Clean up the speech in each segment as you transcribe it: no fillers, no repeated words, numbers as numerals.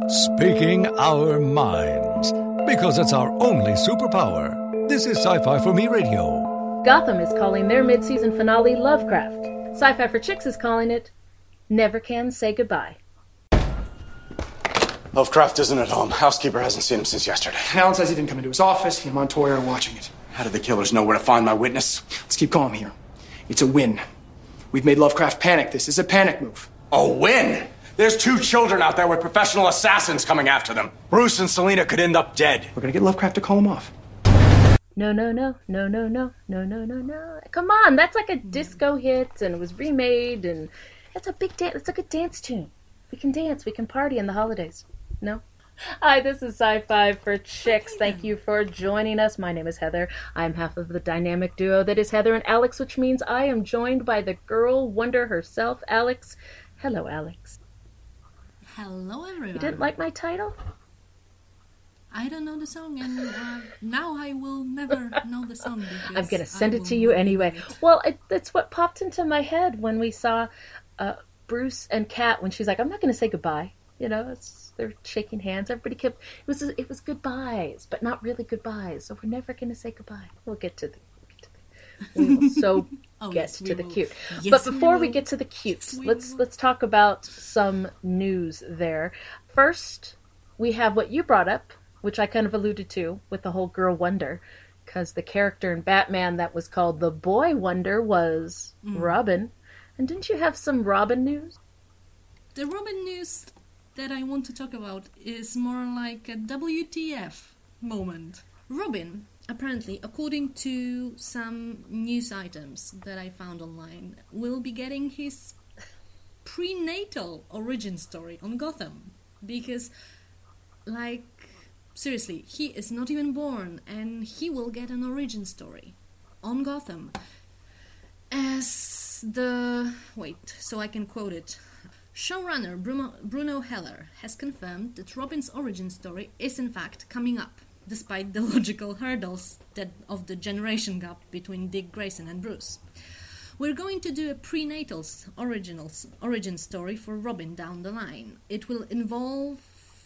Speaking our minds, because it's our only superpower. This is Sci-Fi for Me Radio. Gotham is calling their mid-season finale Lovecraft. Sci-Fi for Chicks is calling it Never Can Say Goodbye. Lovecraft isn't at home. Housekeeper hasn't seen him since yesterday. Alan says he didn't come into his office. He and Montoya are watching it. How did the killers know where to find my witness? Let's keep calm here. It's a win. We've made Lovecraft panic. This is a panic move. A win? There's 2 children out there with professional assassins coming after them. Bruce and Selina could end up dead. We're gonna get Lovecraft to call him off. No. Come on, that's like a disco hit, and it was remade, and it's a big dance. It's like a dance tune. We can dance, we can party in the holidays. No? Hi, this is Sci-Fi for Chicks. Thank you for joining us. My name is Heather. I'm half of the dynamic duo that is Heather and Alex, which means I am joined by the girl wonder herself, Alex. Hello, Alex. Hello, everyone. You didn't like my title? I don't know the song, and now I will never know the song. I'm going to send it to you anyway. Well, it's what popped into my head when we saw Bruce and Kat, when she's like, I'm not going to say goodbye. You know, they're shaking hands. Everybody kept, it was goodbyes, but not really goodbyes. So we're never going to say goodbye. We'll get to the we will so get to the cute. Yes, but before we get to the cute, let's talk about some news there. First, we have what you brought up, which I kind of alluded to with the whole Girl Wonder, because the character in Batman that was called the Boy Wonder was Robin. And didn't you have some Robin news? The Robin news that I want to talk about is more like a WTF moment. Robin, apparently, according to some news items that I found online, will be getting his prenatal origin story on Gotham. Because, like, seriously, he is not even born, and he will get an origin story on Gotham. As the... wait, so I can quote it. Showrunner Bruno Heller has confirmed that Robin's origin story is in fact coming up, despite the logical hurdles of the generation gap between Dick Grayson and Bruce. We're going to do a prenatal origin story for Robin down the line. It will involve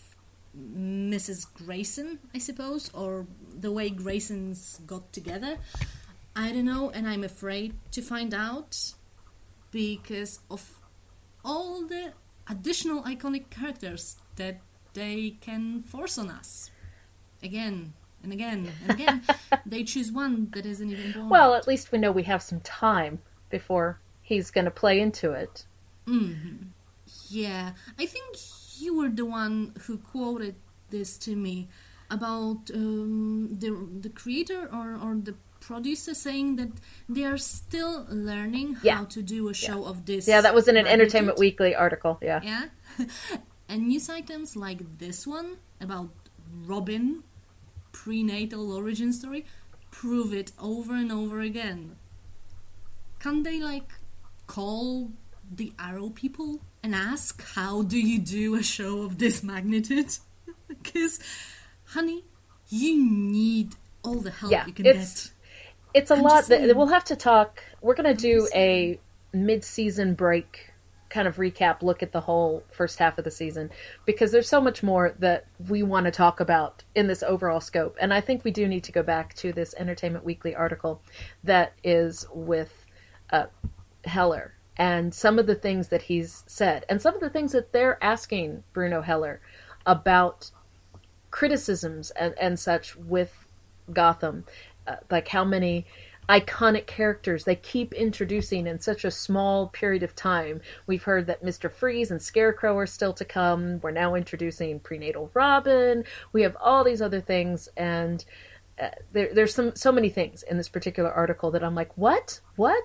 Mrs. Grayson, I suppose, or the way Graysons got together. I don't know, and I'm afraid to find out because of all the additional iconic characters that they can force on us. Again and again and again. They choose one that isn't even born. Well, at least we know we have some time before he's going to play into it. Mm-hmm. Yeah, I think you were the one who quoted this to me about the creator or the producer saying that they are still learning how to do a show of this. Yeah, that was in an Entertainment Weekly article. Yeah. And news items like this one about Robin prenatal origin story prove it over and over again. Can't they call the Arrow people and ask, how do you do a show of this magnitude? Because, honey, you need all the help you can get. It's a lot. We'll have to talk. We're going to do a mid-season break kind of recap, look at the whole first half of the season, because there's so much more that we want to talk about in this overall scope. And I think we do need to go back to this Entertainment Weekly article that is with Heller and some of the things that he's said and some of the things that they're asking Bruno Heller about criticisms and such with Gotham, like how many iconic characters they keep introducing in such a small period of time. We've heard that Mr. Freeze and Scarecrow are still to come. We're now introducing prenatal Robin. We have all these other things, and there's so many things in this particular article that I'm like, what?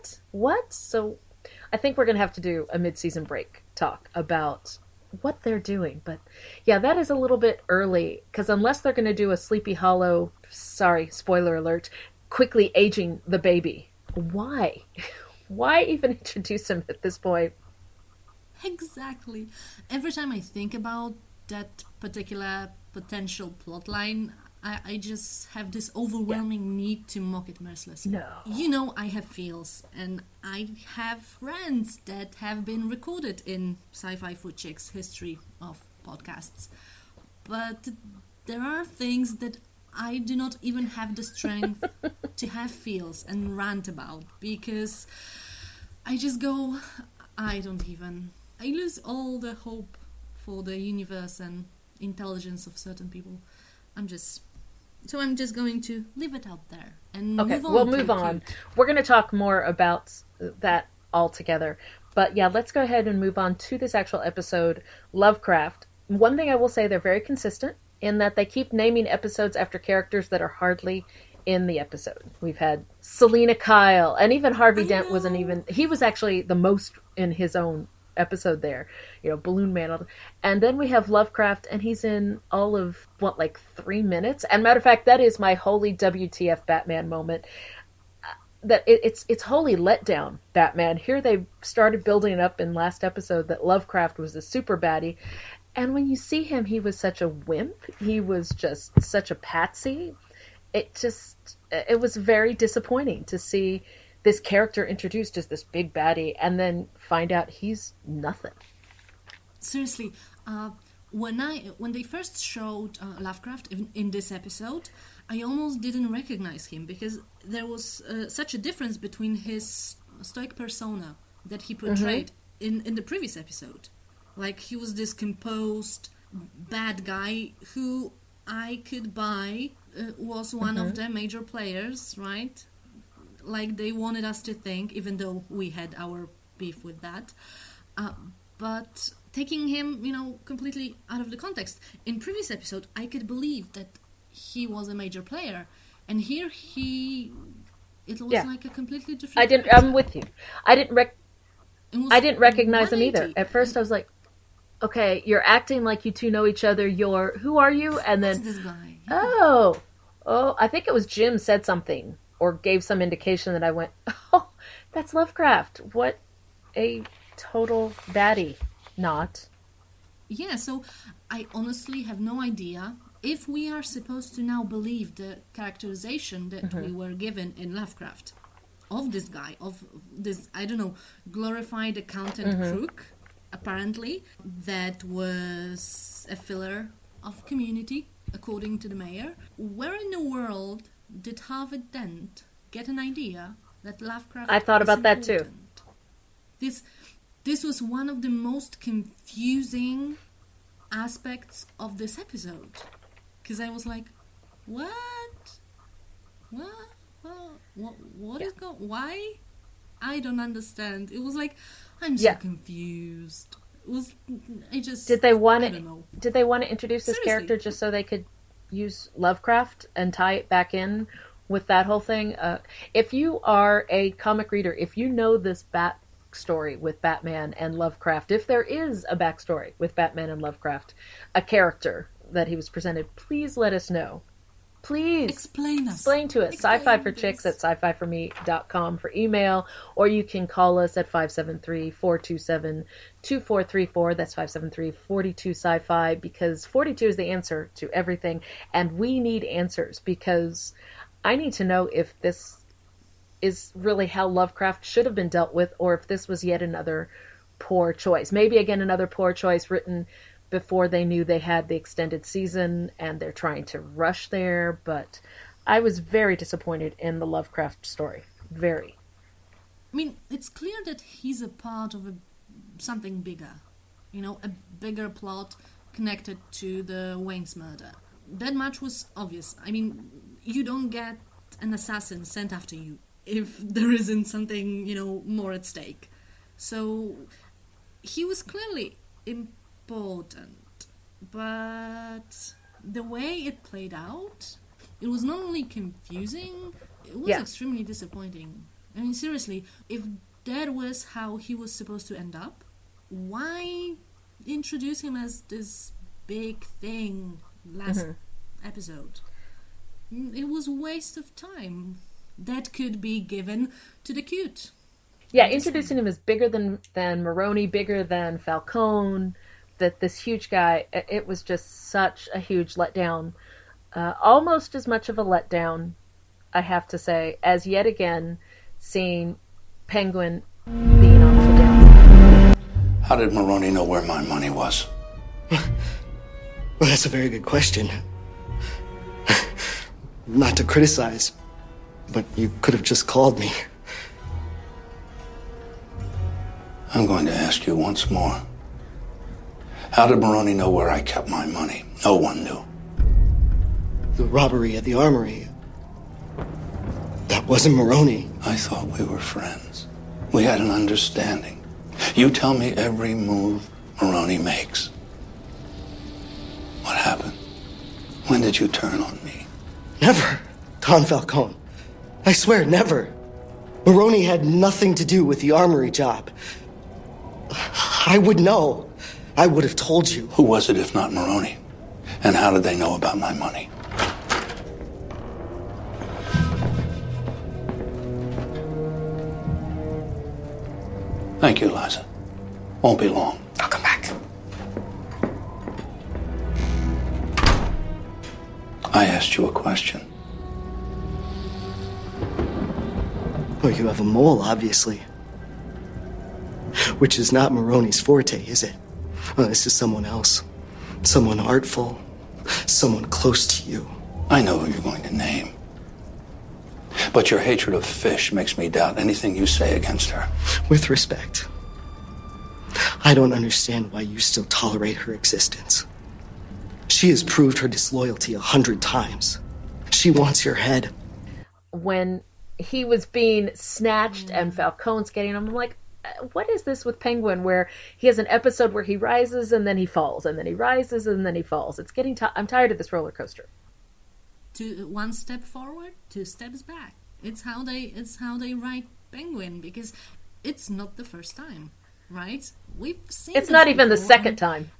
So I think we're going to have to do a mid-season break talk about what they're doing. But yeah, that is a little bit early, because unless they're going to do a Sleepy Hollow, sorry, spoiler alert, quickly aging the baby, why even introduce him at this point? Exactly. Every time I think about that particular potential plotline, I just have this overwhelming need to mock it mercilessly. No. You know, I have feels, and I have friends that have been recorded in Sci-Fi for Chicks history of podcasts but there are things that I do not even have the strength to have feels and rant about, because I just go, I lose all the hope for the universe and intelligence of certain people. I'm just going to leave it out there and move on. We'll move on. We're going to talk more about that altogether. But yeah, let's go ahead and move on to this actual episode, Lovecraft. One thing I will say, they're very consistent in that they keep naming episodes after characters that are hardly in the episode. We've had Selena Kyle, and even Harvey Dent wasn't even... He was actually the most in his own episode there. Balloon Man. And then we have Lovecraft, and he's in all of, 3 minutes? And matter of fact, that is my holy WTF Batman moment. That it's wholly let down, Batman. Here they started building it up in last episode that Lovecraft was the super baddie. And when you see him, he was such a wimp. He was just such a patsy. It was very disappointing to see this character introduced as this big baddie and then find out he's nothing. Seriously, when they first showed Lovecraft in this episode, I almost didn't recognize him because there was such a difference between his stoic persona that he portrayed in the previous episode. Like, he was this composed bad guy who I could buy was one of the major players, right? Like they wanted us to think, even though we had our beef with that. But taking him, completely out of the context. In previous episode, I could believe that he was a major player. And here it was like a completely different I'm with you. I didn't recognize him either. At first I was like, okay, you're acting like you two know each other. Who are you? And then, this guy? Oh, I think it was Jim said something or gave some indication that I went, oh, that's Lovecraft. What a total baddie. Not. Yeah, so I honestly have no idea if we are supposed to now believe the characterization that we were given in Lovecraft of this guy, of this, glorified accountant crook, apparently, that was a filler of Community, according to the mayor. Where in the world did Harvey Dent get an idea that Lovecraft I thought about important? That too. This was one of the most confusing aspects of this episode. Because I was like, what is going... Why? I don't understand. It was like, I'm so confused. Did they want to introduce this character just so they could use Lovecraft and tie it back in with that whole thing? If you are a comic reader, if you know this backstory with Batman and Lovecraft, if there is a backstory with Batman and Lovecraft, a character that he was presented, please let us know. Please explain to us. Sci-fi for chicks at sci-fi4me.com for email, or you can call us at 573-427-2434. That's 573-42-sci-fi, because 42 is the answer to everything, and we need answers, because I need to know if this is really how Lovecraft should have been dealt with, or if this was yet another poor choice. Maybe, again, another poor choice written before they knew they had the extended season and they're trying to rush there, but I was very disappointed in the Lovecraft story. Very. I mean, it's clear that he's a part of something bigger. A bigger plot connected to the Wayne's murder. That much was obvious. I mean, you don't get an assassin sent after you if there isn't something, more at stake. So, he was clearly important, but the way it played out, it was not only confusing, it was extremely disappointing. I mean, seriously, if that was how he was supposed to end up, why introduce him as this big thing last episode? It was a waste of time that could be given to the cute. Yeah, introducing him as bigger than Maroni, bigger than Falcone, that this huge guy, it was just such a huge letdown. Almost as much of a letdown, I have to say, as yet again seeing Penguin being on the down. How did Maroni know where my money was? Well, that's a very good question. Not to criticize, but you could have just called me. I'm going to ask you once more. How did Maroney know where I kept my money? No one knew. The robbery at the armory. That wasn't Maroney. I thought we were friends. We had an understanding. You tell me every move Maroney makes. What happened? When did you turn on me? Never, Don Falcone. I swear, never. Maroney had nothing to do with the armory job. I would know. I would have told you. Who was it if not Maroney? And how did they know about my money? Thank you, Liza. Won't be long. I'll come back. I asked you a question. Oh, you have a mole, obviously. Which is not Maroney's forte, is it? Oh, this is someone else. Someone artful. Someone close to you. I know who you're going to name. But your hatred of Fish makes me doubt anything you say against her. With respect, I don't understand why you still tolerate her existence. She has proved her disloyalty 100 times. She wants your head. When he was being snatched and Falcone's getting him, I'm like, what is this with Penguin where he has an episode where he rises and then he falls and then he rises and then he falls? It's getting I'm tired of this roller coaster. One step forward, 2 steps back. It's how they write Penguin, because it's not the first time, right? We've seen it's not even the second time.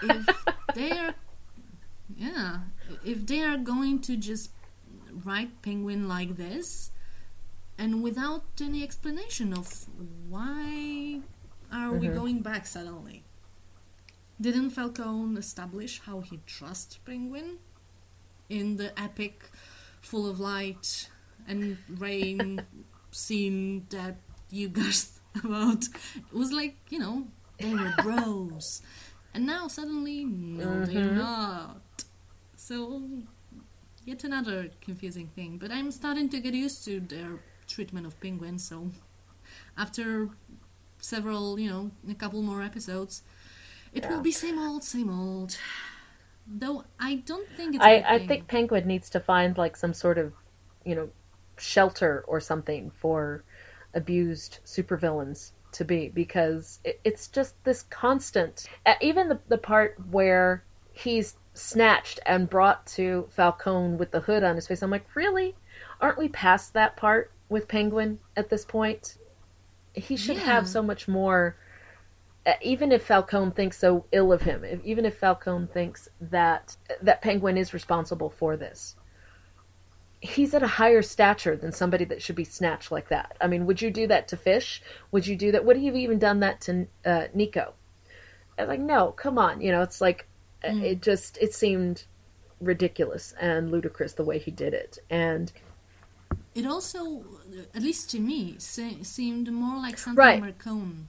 If they are going to just write Penguin like this, and without any explanation of why are we going back suddenly? Didn't Falcone establish how he trusts Penguin in the epic, full of light and rain scene that you guys about? It was like, they were bros. And now suddenly, no, they're not. So, yet another confusing thing. But I'm starting to get used to their treatment of Penguin, so after several, a couple more episodes, it will be same old. Though I don't think it's I think Penguin needs to find like some sort of, shelter or something for abused supervillains to be, because it's just this constant. Even the part where he's snatched and brought to Falcone with the hood on his face, I'm like, really? Aren't we past that part with Penguin at this point? He should have so much more. Even if Falcone thinks so ill of him, even if Falcone thinks that Penguin is responsible for this, he's at a higher stature than somebody that should be snatched like that. I mean, would you do that to Fish? Would you do that? Would he have even done that to Nico? I was like, no, come on. It's like, it seemed ridiculous and ludicrous the way he did it. And it also, at least to me, seemed more like something Marcone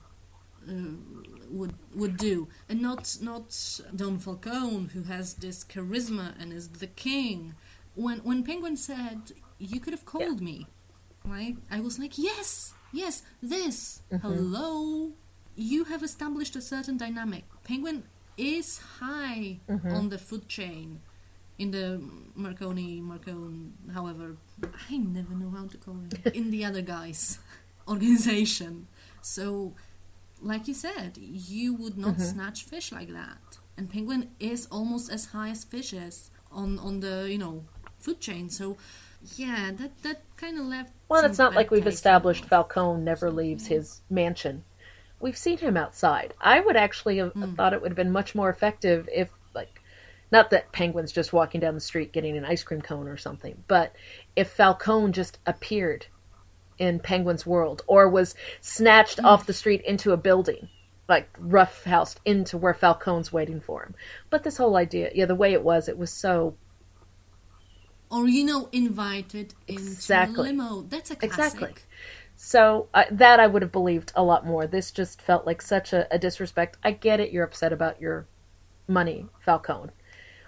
would do, and not Don Falcone, who has this charisma and is the king. When Penguin said, "You could have called me," right? I was like, yes, this. Hello, you have established a certain dynamic. Penguin is high on the food chain in the Marcone, however, I never know how to call him, in the other guys' organization. So, like you said, you would not snatch Fish like that. And Penguin is almost as high as Fish is on the, food chain. So, yeah, that kind of left. Well, it's not like we've established Falcone never leaves his mansion. We've seen him outside. I would actually have thought it would have been much more effective if, not that Penguin's just walking down the street getting an ice cream cone or something, but if Falcone just appeared in Penguin's world, or was snatched off the street into a building, like roughhoused into where Falcone's waiting for him. But this whole idea, the way it was so... Or, invited into a limo. That's a classic. Exactly. So that I would have believed a lot more. This just felt like such a disrespect. I get it, you're upset about your money, Falcone.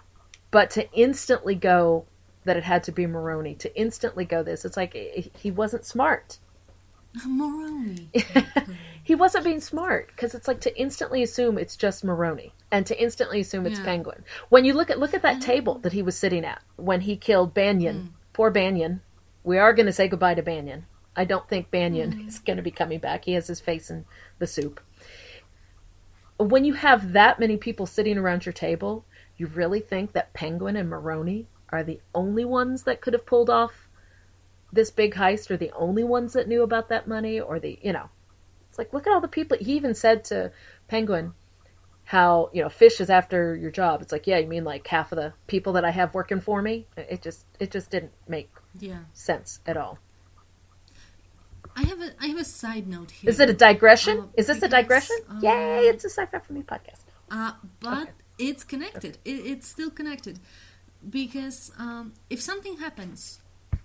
But to instantly go that it had to be Maroni, to instantly go this, it's like he wasn't smart. Maroni. He wasn't being smart, because it's like to instantly assume it's just Maroni and to instantly assume it's Penguin. When you look at that table that he was sitting at when he killed Banyan, poor Banyan. We are going to say goodbye to Banyan. I don't think Banyan is going to be coming back. He has his face in the soup. When you have that many people sitting around your table, you really think that Penguin and Maroni are the only ones that could have pulled off this big heist, or the only ones that knew about that money, or it's like, look at all the people. He even said to Penguin how, Fish is after your job. It's like, yeah, you mean like half of the people that I have working for me? It just didn't make sense at all. I have a side note here. Is it a digression? Is this a digression? Yay, it's a Sci-Fi for Me podcast. But it's connected. It's still connected. Because if something happens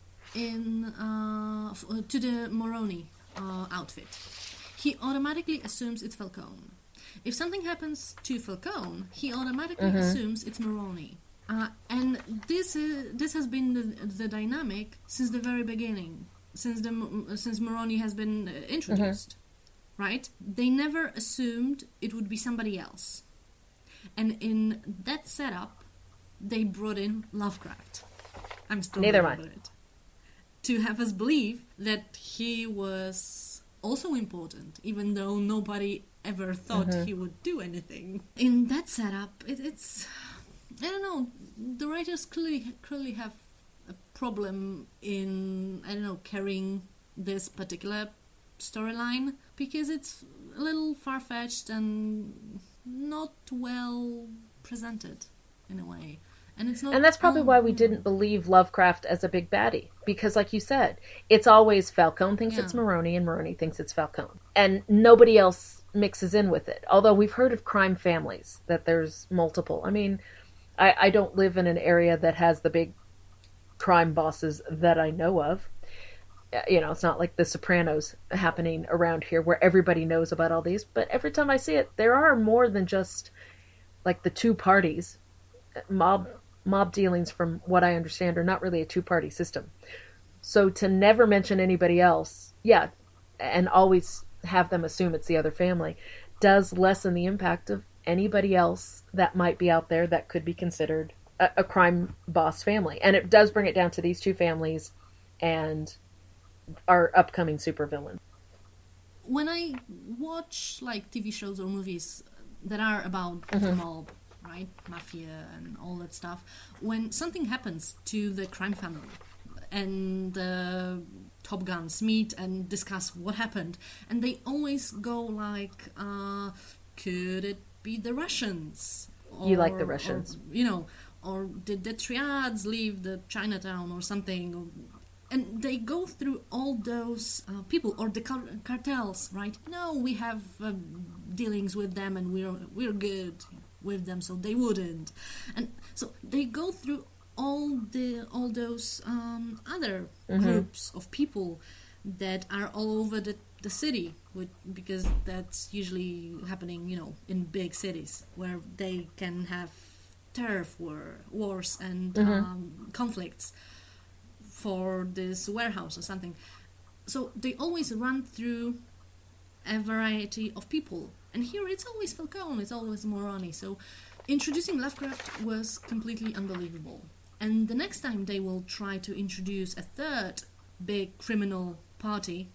to the Maroni outfit, he automatically assumes it's Falcone. If something happens to Falcone, he automatically assumes it's Maroni. And this has been the dynamic since the very beginning, since Maroni has been introduced, right? They never assumed it would be somebody else. And in that setup, they brought in Lovecraft. I'm still neither mind it. To have us believe that he was also important, even though nobody ever thought he would do anything. In that setup, it's I don't know. The writers clearly have a problem in carrying this particular storyline, because it's a little far-fetched and not well presented in a way. And it's not. And that's probably why we didn't believe Lovecraft as a big baddie. Because, like you said, it's always Falcone thinks it's Maroni and Maroni thinks it's Falcone. And nobody else mixes in with it. Although we've heard of crime families, that there's multiple. I mean, I don't live in an area that has the big crime bosses that I know of. It's not like The Sopranos happening around here where everybody knows about all these. But every time I see it, there are more than just like the two parties. Mob dealings, from what I understand, are not really a two-party system. So to never mention anybody else, and always have them assume it's the other family, does lessen the impact of anybody else that might be out there that could be considered a crime boss family. And it does bring it down to these two families and our upcoming supervillain. When I watch like TV shows or movies that are about the mob, right, mafia and all that stuff, when something happens to the crime family and the Top Guns meet and discuss what happened, and they always go like, could it be the Russians? You like the Russians. Or did the Triads leave the Chinatown or something? And they go through all those people, or the cartels, right? No, we have dealings with them and we're good with them, so they wouldn't. And so they go through all those other groups of people that are all over the city, because that's usually happening, in big cities where they can have turf wars and conflicts for this warehouse or something. So they always run through a variety of people. And here it's always Falcone, it's always Maroni. So introducing Lovecraft was completely unbelievable. And the next time they will try to introduce a third big criminal party,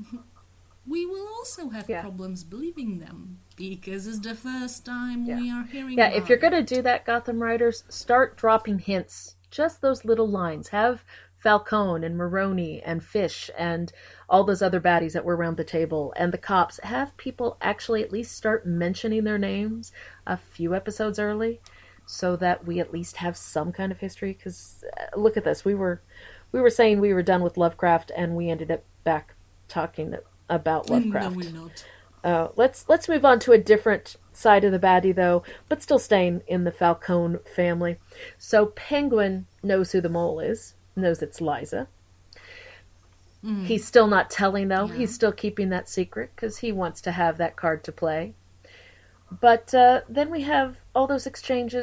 we will also have problems believing them, because it's the first time we are hearing about if you're going to do that, Gotham writers, start dropping hints. Just those little lines. Have Falcone and Maroni and Fish and all those other baddies that were around the table and the cops, have people actually at least start mentioning their names a few episodes early, so that we at least have some kind of history. Because look at this, we were saying we were done with Lovecraft, and we ended up back talking about Lovecraft. No, we're not. Let's move on to a different side of the baddie, though, but still staying in the Falcone family. So Penguin knows who the mole is, knows it's Liza. He's still not telling, though. Yeah. He's still keeping that secret because he wants to have that card to play. But then we have all those exchanges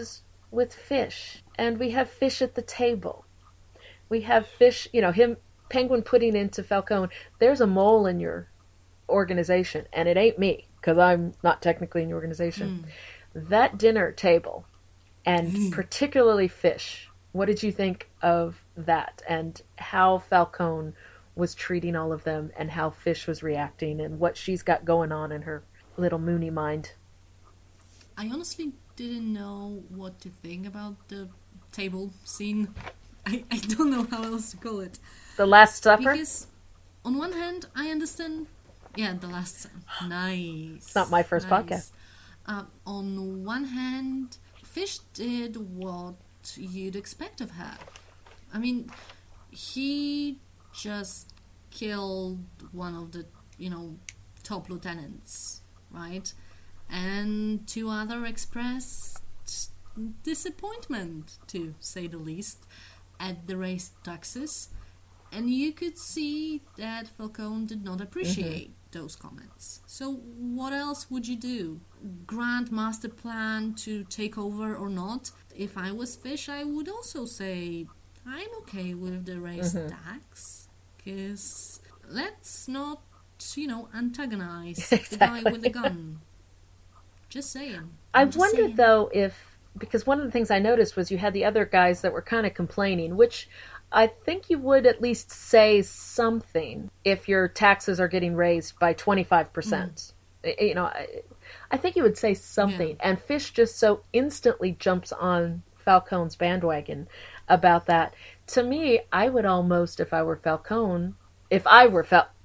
with Fish, and we have Fish at the table. We have Fish, him, Penguin putting into Falcone, there's a mole in your organization, and it ain't me, because I'm not technically in your organization. That dinner table, and particularly Fish, what did you think of that, and how Falcone was treating all of them, and how Fish was reacting, and what she's got going on in her little Mooney mind? I honestly didn't know what to think about the table scene. I don't know how else to call it. The Last Supper? Because on one hand, I understand... Yeah, The Last Supper. Nice. It's not my first podcast. On one hand, Fish did what you'd expect of her. I mean, he just killed one of the, top lieutenants, right? And two other expressed disappointment, to say the least, at the raised taxes. And you could see that Falcone did not appreciate those comments. So what else would you do? Grand master plan to take over or not? If I was Fish, I would also say, I'm okay with the raised tax, because let's not, antagonize the guy with the gun. Just saying. I wondered, though, because one of the things I noticed was you had the other guys that were kind of complaining, which I think you would at least say something if your taxes are getting raised by 25%. I think you would say something. Yeah. And Fish just so instantly jumps on Falcone's bandwagon about that. To me, I would almost, if I were Falcone, I would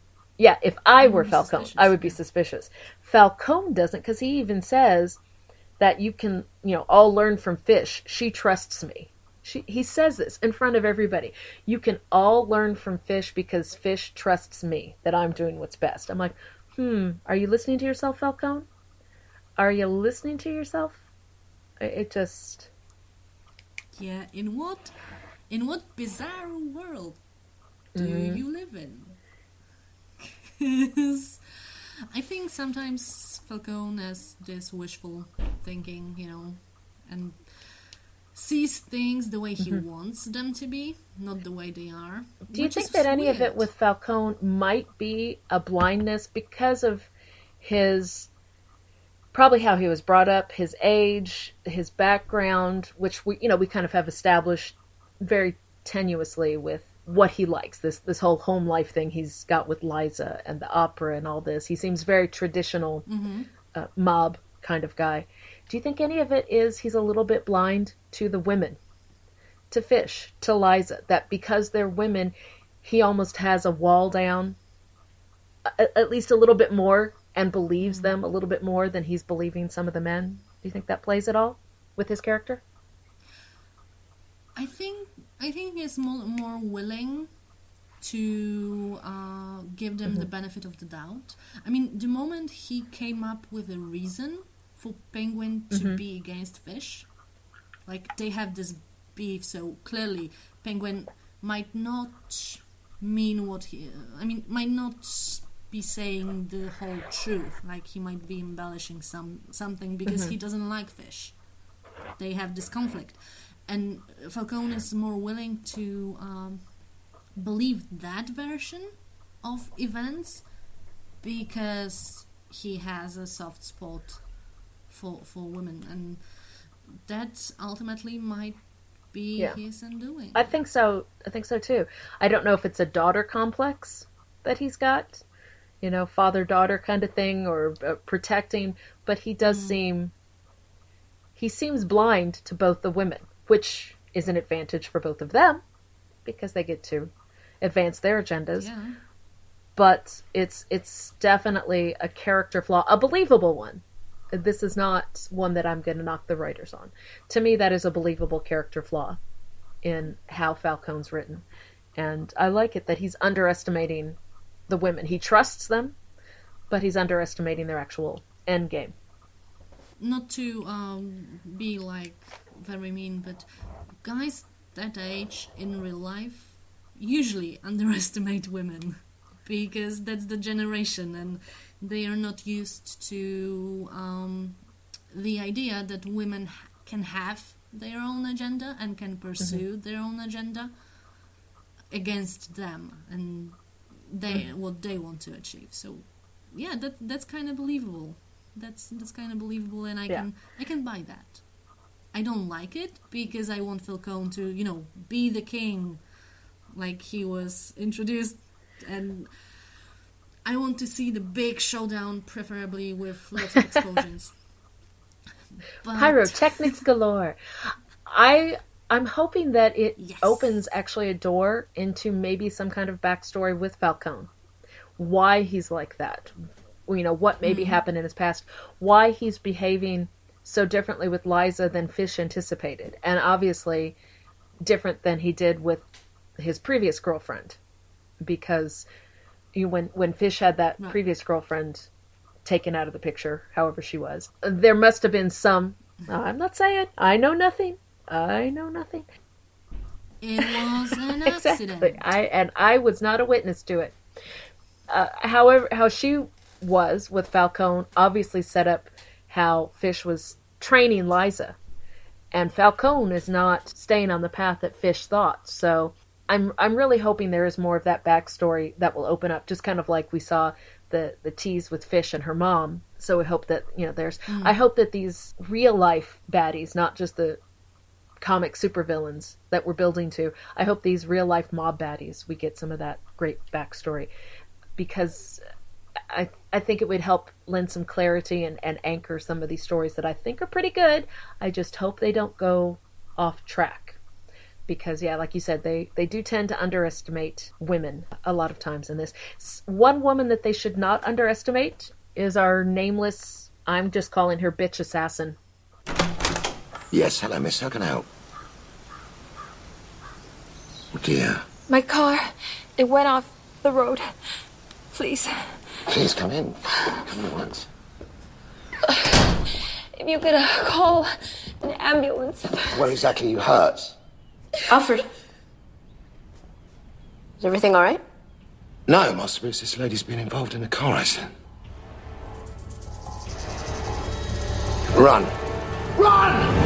be suspicious. Falcone doesn't, because he even says that you can, all learn from Fish. She trusts me. He says this in front of everybody. You can all learn from Fish because Fish trusts me that I'm doing what's best. I'm like, are you listening to yourself, Falcone? Are you listening to yourself? It just... Yeah, in what bizarre world do you live in? Because I think sometimes Falcone has this wishful thinking, and sees things the way he wants them to be, not the way they are. Do you think that any of it with Falcone might be a blindness because of probably how he was brought up, his age, his background, which we kind of have established very tenuously with what he likes, this whole home life thing he's got with Liza and the opera and all this. He seems very traditional mob kind of guy. Do you think any of it is he's a little bit blind to the women, to Fish, to Liza, that because they're women, he almost has a wall down, at least a little bit more, and believes them a little bit more than he's believing some of the men? Do you think that plays at all with his character? I think he's more willing to give them the benefit of the doubt. I mean, the moment he came up with a reason for Penguin to be against Fish, like they have this beef, so clearly Penguin might not mean might not be saying the whole truth, like he might be embellishing something because he doesn't like Fish. They have this conflict. And Falcone is more willing to believe that version of events because he has a soft spot for women, and that ultimately might be his undoing. I think so too. I don't know if it's a daughter complex that he's got, father-daughter kind of thing, or protecting, but he does he seems blind to both the women, which is an advantage for both of them because they get to advance their agendas. Yeah. But it's definitely a character flaw, a believable one. This is not one that I'm going to knock the writers on. To me, that is a believable character flaw in how Falcone's written. And I like it that he's underestimating the women. He trusts them, but he's underestimating their actual end game. Not to be very mean, but guys that age in real life usually underestimate women because that's the generation and they are not used to the idea that women can have their own agenda and can pursue their own agenda against them and what they want to achieve. So yeah, that's kind of believable. That's kind of believable, and I can buy that. I don't like it because I want Falcone to, be the king like he was introduced, and I want to see the big showdown, preferably with lots of explosions. Pyrotechnics galore. I'm hoping that it opens actually a door into maybe some kind of backstory with Falcone. Why he's like that. What maybe happened in his past. Why he's behaving so differently with Liza than Fish anticipated. And obviously different than he did with his previous girlfriend. Because when Fish had that previous girlfriend taken out of the picture, however she was, there must have been some... I'm not saying. I know nothing. It was an accident. Exactly. I was not a witness to it. However, how she was with Falcone obviously set up how Fish was training Liza. And Falcone is not staying on the path that Fish thought. So I'm really hoping there is more of that backstory that will open up, just kind of like we saw the tease with Fish and her mom. So we hope that, there's... I hope that these real-life baddies, not just the comic supervillains that we're building to, I hope these real-life mob baddies, we get some of that great backstory. Because I think it would help lend some clarity and anchor some of these stories that I think are pretty good. I just hope they don't go off track. Because, like you said, they do tend to underestimate women a lot of times in this. One woman that they should not underestimate is our nameless, I'm just calling her bitch assassin. Yes, hello, miss. How can I help? Oh, dear. My car, it went off the road. Please. Please, come in. Come in at once. If you could call an ambulance. Where exactly are you hurt? Alfred. Is everything all right? No, Master Bruce, this lady's been involved in a car accident. Run! Run!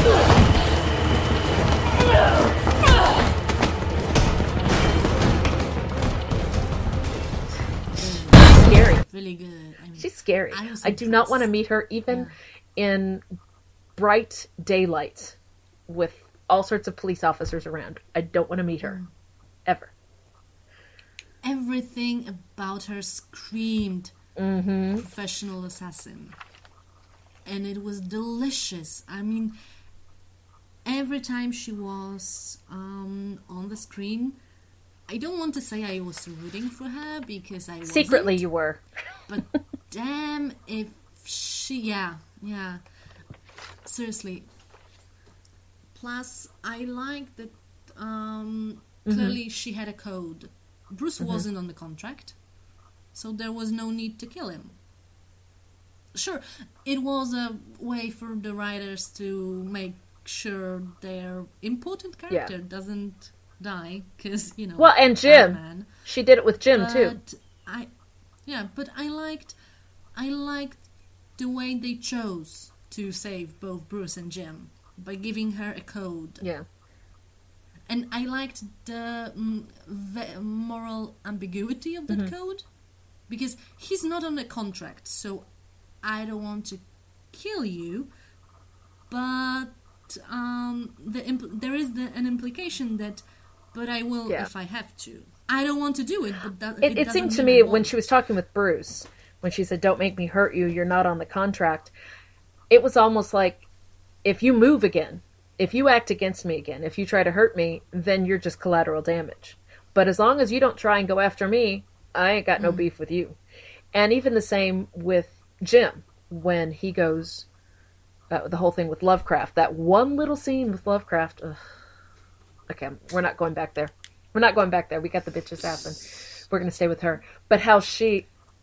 Scary. Really good. She's scary. I do not want to meet her even in bright daylight with all sorts of police officers around. I don't want to meet her. Ever. Everything about her screamed professional assassin. And it was delicious. I mean, every time she was on the screen, I don't want to say I was rooting for her because I wasn't. Secretly you were. But damn if she... Yeah. Seriously. Plus, I like that clearly she had a code. Bruce wasn't on the contract, so there was no need to kill him. Sure, it was a way for the writers to make sure their important character doesn't die, because, Well, and Jim. Batman. She did it with Jim, too. But I liked the way they chose to save both Bruce and Jim. By giving her a code. Yeah. And I liked the moral ambiguity of that code. Because he's not on a contract, so I don't want to kill you. But there is an implication that, but I will if I have to. I don't want to do it, but it seemed to me when she was talking with Bruce, when she said, "Don't make me hurt you, you're not on the contract," it was almost like, if you move again, if you act against me again, if you try to hurt me, then you're just collateral damage. But as long as you don't try and go after me, I ain't got no beef with you. And even the same with Jim, when he goes, the whole thing with Lovecraft, that one little scene with Lovecraft. Ugh. Okay, we're not going back there. We got the bitch assassin. We're going to stay with her. But how she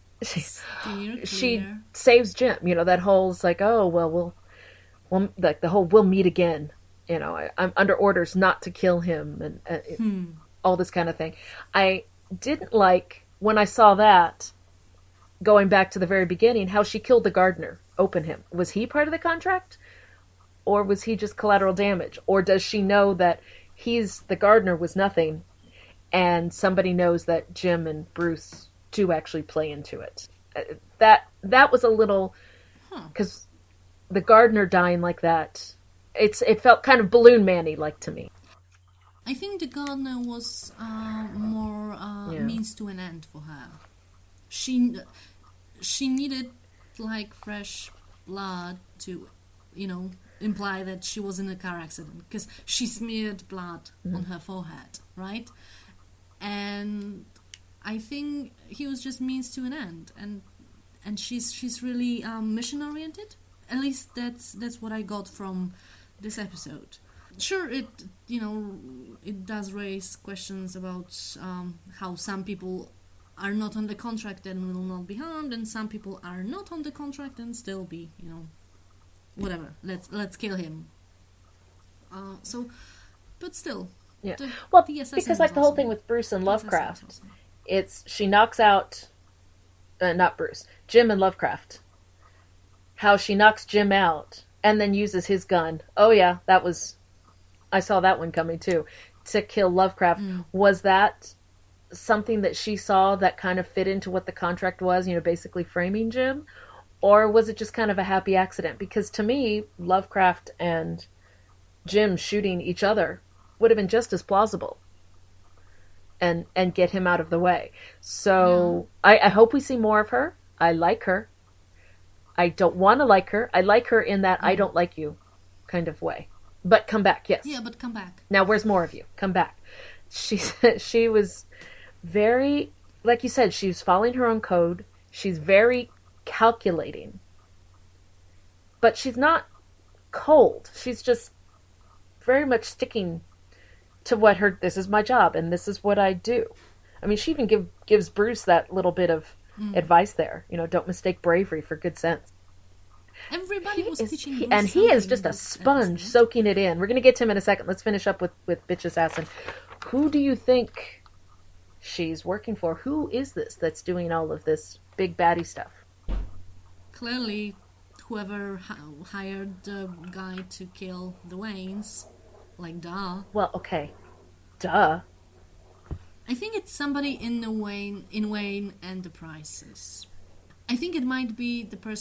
saves Jim. That whole, it's like, oh, well, like the whole we'll meet again, I'm under orders not to kill him, and all this kind of thing. I didn't like, when I saw that, going back to the very beginning, how she killed the gardener, open him. Was he part of the contract? Or was he just collateral damage? Or does she know that the gardener was nothing, and somebody knows that Jim and Bruce do actually play into it? That was a little... Because the gardener dying like that, it felt kind of Balloon Man-y like to me. I think the gardener was more means to an end for her. She needed like fresh blood to, imply that she was in a car accident, because she smeared blood on her forehead, right? And I think he was just means to an end, and she's really mission oriented. At least that's what I got from this episode. Sure, it does raise questions about how some people are not on the contract and will not be harmed, and some people are not on the contract and still be, whatever. Let's kill him. But still, yeah. The assassin because like the whole thing with Bruce and Lovecraft, she knocks out, not Bruce, Jim and Lovecraft. How she knocks Jim out and then uses his gun. Oh yeah, I saw that one coming too. To kill Lovecraft. Was that something that she saw that kind of fit into what the contract was, basically framing Jim? Or was it just kind of a happy accident? Because to me, Lovecraft and Jim shooting each other would have been just as plausible. And get him out of the way. So I hope we see more of her. I like her. I don't want to like her. I like her in that I don't like you kind of way. But come back, yes. Yeah, but come back. Now, where's more of you? Come back. She was very, like you said, she was following her own code. She's very calculating. But she's not cold. She's just very much sticking to this is my job and this is what I do. I mean, she even gives Bruce that little bit of advice there. Don't mistake bravery for good sense. Everybody was teaching Bruce and he is just a sponge soaking it in. We're going to get to him in a second. Let's finish up with Bitch Assassin. Who do you think she's working for? Who is this that's doing all of this big baddie stuff? Clearly, whoever hired the guy to kill the Waynes, like duh. Well, okay, duh. I think it's somebody in Wayne Enterprises. I think it might be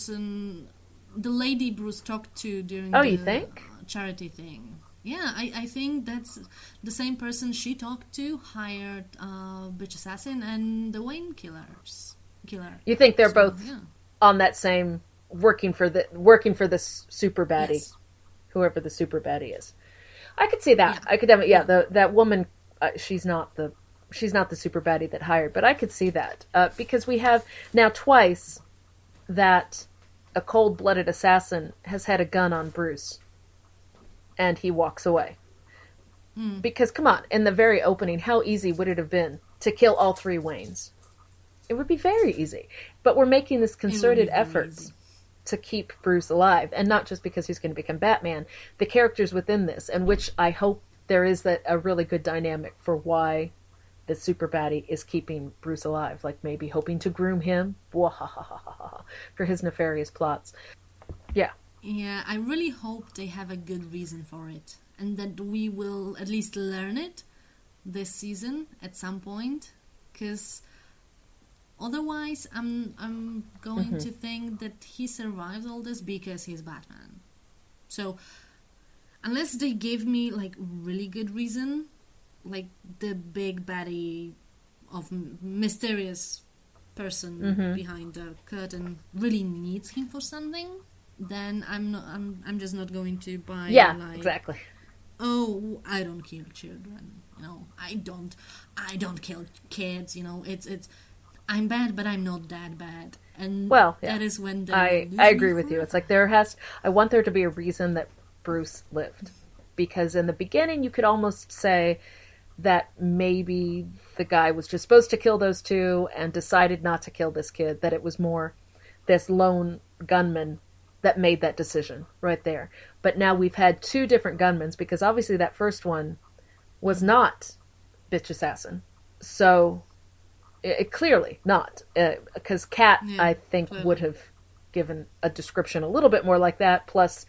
the lady Bruce talked to during you think? Charity thing. Yeah, I think that's the same person she talked to, hired Bitch Assassin and the Wayne killer. You think they're both on that same working for this super baddie, yes. Whoever the super baddie is. I could see that. Yeah. I could have that woman. She's not the super baddie that hired, but I could see that because we have now twice that a cold-blooded assassin has had a gun on Bruce, and he walks away. Because come on, in the very opening, how easy would it have been to kill all three Waynes? It would be very easy, but we're making this concerted effort to keep Bruce alive, and not just because he's going to become Batman. The characters within this, and which I hope there is a really good dynamic for why the super baddie is keeping Bruce alive, like maybe hoping to groom him for his nefarious plots. Yeah. Yeah, I really hope they have a good reason for it, and that we will at least learn it this season at some point, because otherwise I'm going to think that he survived all this because he's Batman. So unless they give me like really good reason, like the big baddie of mysterious person behind the curtain really needs him for something, then I'm just not going to buy. Yeah, exactly. Oh, I don't kill children. I don't kill kids. It's I'm bad, but I'm not that bad. And that is when I agree with you. It's like I want there to be a reason that Bruce lived, because in the beginning you could almost say that maybe the guy was just supposed to kill those two and decided not to kill this kid, that it was more this lone gunman that made that decision right there. But now we've had two different gunmen, because obviously that first one was not Bitch Assassin. So clearly not, because Kat, I think, would have given a description a little bit more like that, plus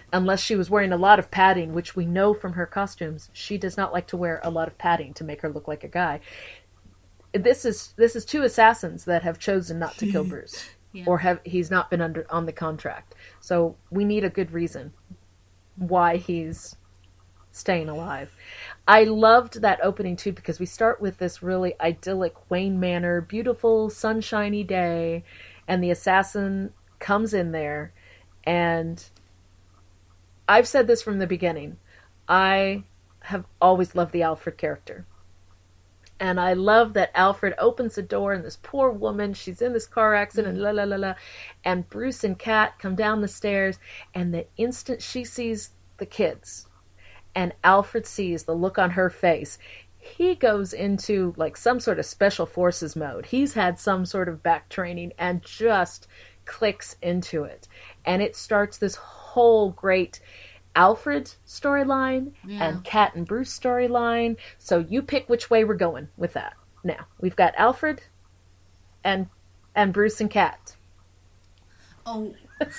unless she was wearing a lot of padding, which we know from her costumes, she does not like to wear a lot of padding to make her look like a guy. This is two assassins that have chosen not to kill Bruce, or he's not been on the contract. So we need a good reason why he's staying alive. I loved that opening too, because we start with this really idyllic Wayne Manor, beautiful sunshiny day, and the assassin comes in there. And I've said this from the beginning, I have always loved the Alfred character. And I love that Alfred opens the door and this poor woman, she's in this car accident, la la la la, and Bruce and Kat come down the stairs, and the instant she sees the kids and Alfred sees the look on her face, he goes into like some sort of special forces mode. He's had some sort of back training and just clicks into it. And it starts this whole great Alfred storyline and Kat and Bruce storyline. So you pick which way we're going with that. Now, we've got Alfred and Bruce and Kat. Oh,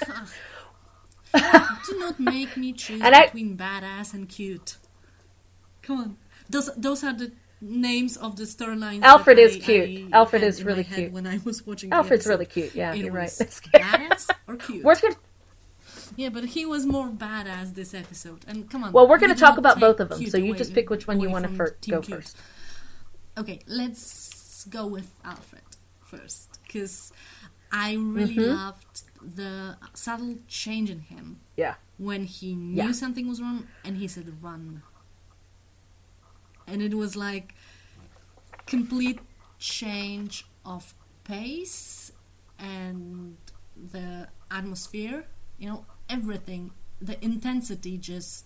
do not make me choose between badass and cute. Come on. Those are the names of the storylines. Alfred is cute. Alfred is really cute. When I was watching Alfred's really cute. Yeah, you're right. Badass or cute? We're gonna... Yeah, but he was more badass this episode. And come on. Well, we're going to talk about both of them, so you just pick which one you want to go first. Okay, let's go with Alfred first, because I really loved the subtle change in him. Yeah. When he knew something was wrong and he said run. And it was like complete change of pace and the atmosphere, you know, everything, the intensity just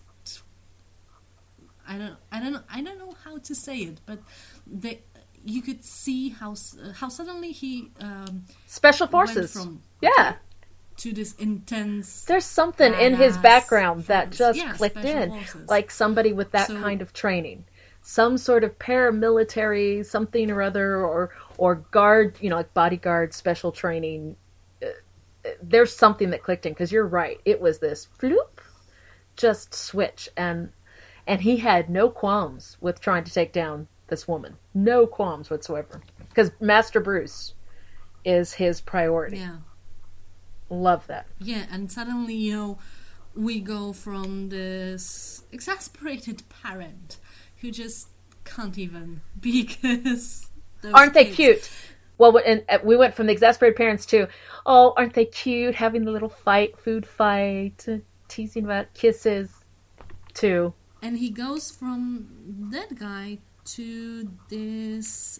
I don't know how to say it, but you could see how suddenly he special forces went from to this intense. There's something in his background that just clicked in, forces. Like somebody with that kind of training, some sort of paramilitary something or other, or guard, you know, like bodyguard special training. There's something that clicked in, because you're right. It was this floop, just switch, and he had no qualms with trying to take down this woman. No qualms whatsoever, because Master Bruce is his priority. Yeah. Love that. Yeah, and suddenly, you know, we go from this exasperated parent who just can't even, because aren't they cute? Well, and we went from the exasperated parents to, oh, aren't they cute, having the little food fight, teasing about kisses, to. And he goes from that guy to this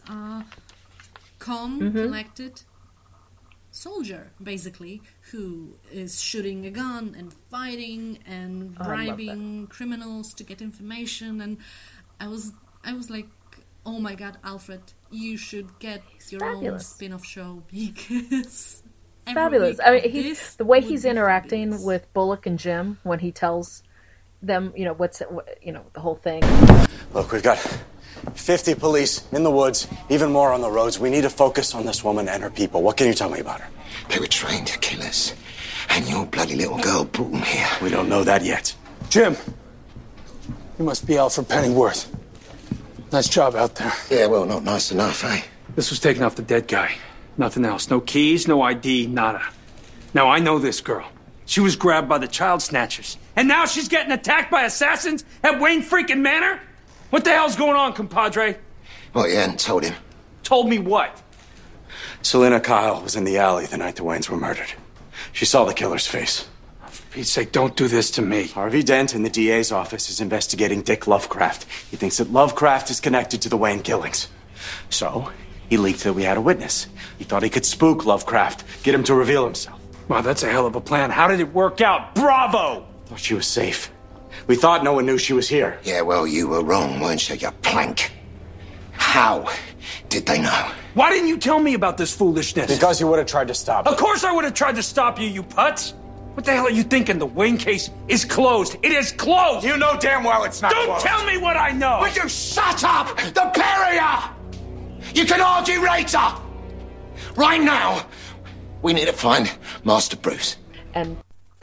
calm, collected soldier, basically, who is shooting a gun and fighting and bribing criminals to get information. And I was like, oh my god, Alfred, you should get your own spin-off show, because fabulous. I mean, the way he's interacting with Bullock and Jim when he tells them, you know, the whole thing. Look, we've got 50 police in the woods, even more on the roads. We need to focus on this woman and her people. What can you tell me about her? They were trained to kill us, and your bloody little girl brought them here. We don't know that yet. Jim, you must be Alfred Pennyworth. Nice job out there. Yeah, well, not nice enough, eh? This was taken off the dead guy. Nothing else. No keys, no ID, nada. Now, I know this girl. She was grabbed by the child snatchers. And now she's getting attacked by assassins at Wayne freaking Manor? What the hell's going on, compadre? Well, you hadn't told him. Told me what? Selena Kyle was in the alley the night the Waynes were murdered. She saw the killer's face. For Pete's sake, don't do this to me. Harvey Dent in the DA's office is investigating Dick Lovecraft. He thinks that Lovecraft is connected to the Wayne killings. So, he leaked that we had a witness. He thought he could spook Lovecraft, get him to reveal himself. Wow, that's a hell of a plan. How did it work out? Bravo! Thought she was safe. We thought no one knew she was here. Yeah, well, you were wrong, weren't you, you plank? How did they know? Why didn't you tell me about this foolishness? Because you would have tried to stop Of course I would have tried to stop you, you putz! What the hell are you thinking? The Wayne case is closed. It is closed! You know damn well it's not Don't closed. tell me what I know! Would you shut up? The pair of you! You can argue later! Right now, we need to find Master Bruce. And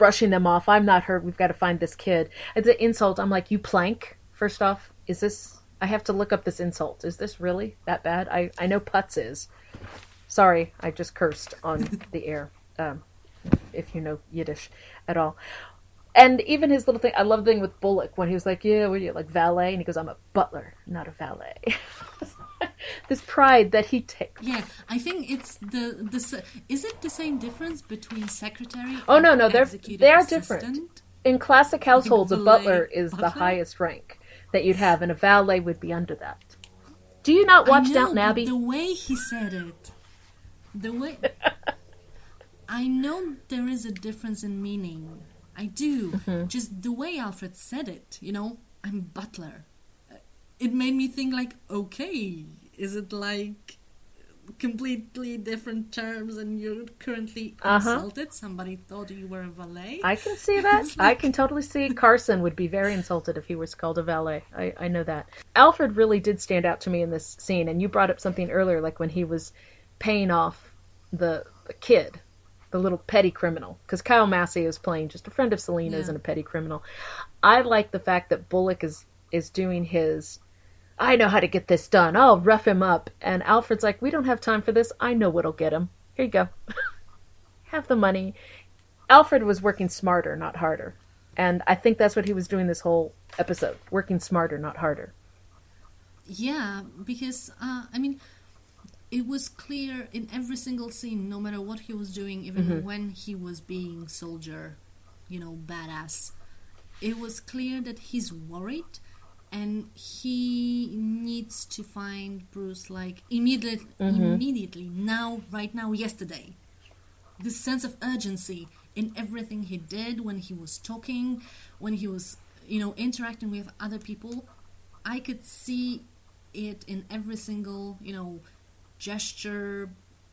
brushing them off. I'm not hurt. We've got to find this kid. It's an insult. I'm like, you plank? First off, is this... I have to look up this insult. Is this really that bad? I know putz is. Sorry, I just cursed on the air. If you know Yiddish at all. And even his little thing, I love the thing with Bullock when he was like, yeah, what are you, like valet? And he goes, I'm a butler, not a valet. This pride that he takes. Yeah, I think it's is it the same difference between secretary and no, they are assistant? different. In classic households, a butler is the highest rank that you'd have, and a valet would be under that. Do you not watch Downton Abbey? The way he said it, the way... I know there is a difference in meaning. I do. Mm-hmm. Just the way Alfred said it, I'm butler. It made me think like, okay, is it like completely different terms and you're currently insulted? Somebody thought you were a valet? I can see that. I can totally see Carson would be very insulted if he was called a valet. I know that. Alfred really did stand out to me in this scene, and you brought up something earlier, like when he was paying off the kid, the little petty criminal, because Kyle Massey is playing just a friend of Selena's and a petty criminal. I like the fact that Bullock is doing his, I know how to get this done, I'll rough him up, and Alfred's like, we don't have time for this, I know what'll get him. Here you go. Have the money. Alfred was working smarter, not harder. And I think that's what he was doing this whole episode, working smarter, not harder. Yeah, because, it was clear in every single scene, no matter what he was doing, even when he was being soldier, badass, it was clear that he's worried and he needs to find Bruce like immediately, now, right now, yesterday. This sense of urgency in everything he did, when he was talking, when he was, interacting with other people. I could see it in every single, gesture,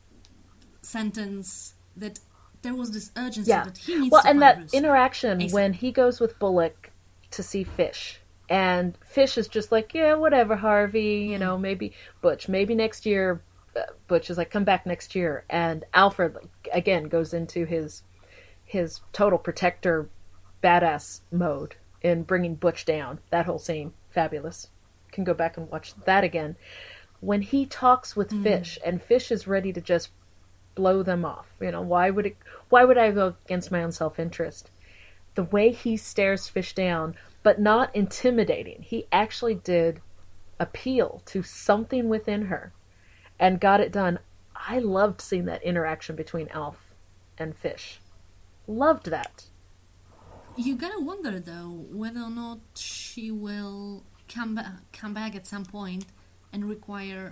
sentence, that there was this urgency that he needs to find that Bruce. Interaction when he goes with Bullock to see Fish, and Fish is just like, yeah, whatever, Harvey, maybe Butch, maybe next year. Butch is like, come back next year, and Alfred again goes into his total protector badass mode in bringing Butch down. That whole scene, fabulous. Can go back and watch that again. When he talks with Fish, and Fish is ready to just blow them off, why would I go against my own self-interest? The way he stares Fish down, but not intimidating. He actually did appeal to something within her and got it done. I loved seeing that interaction between Alf and Fish. Loved that. You gotta wonder, though, whether or not she will come back at some point and require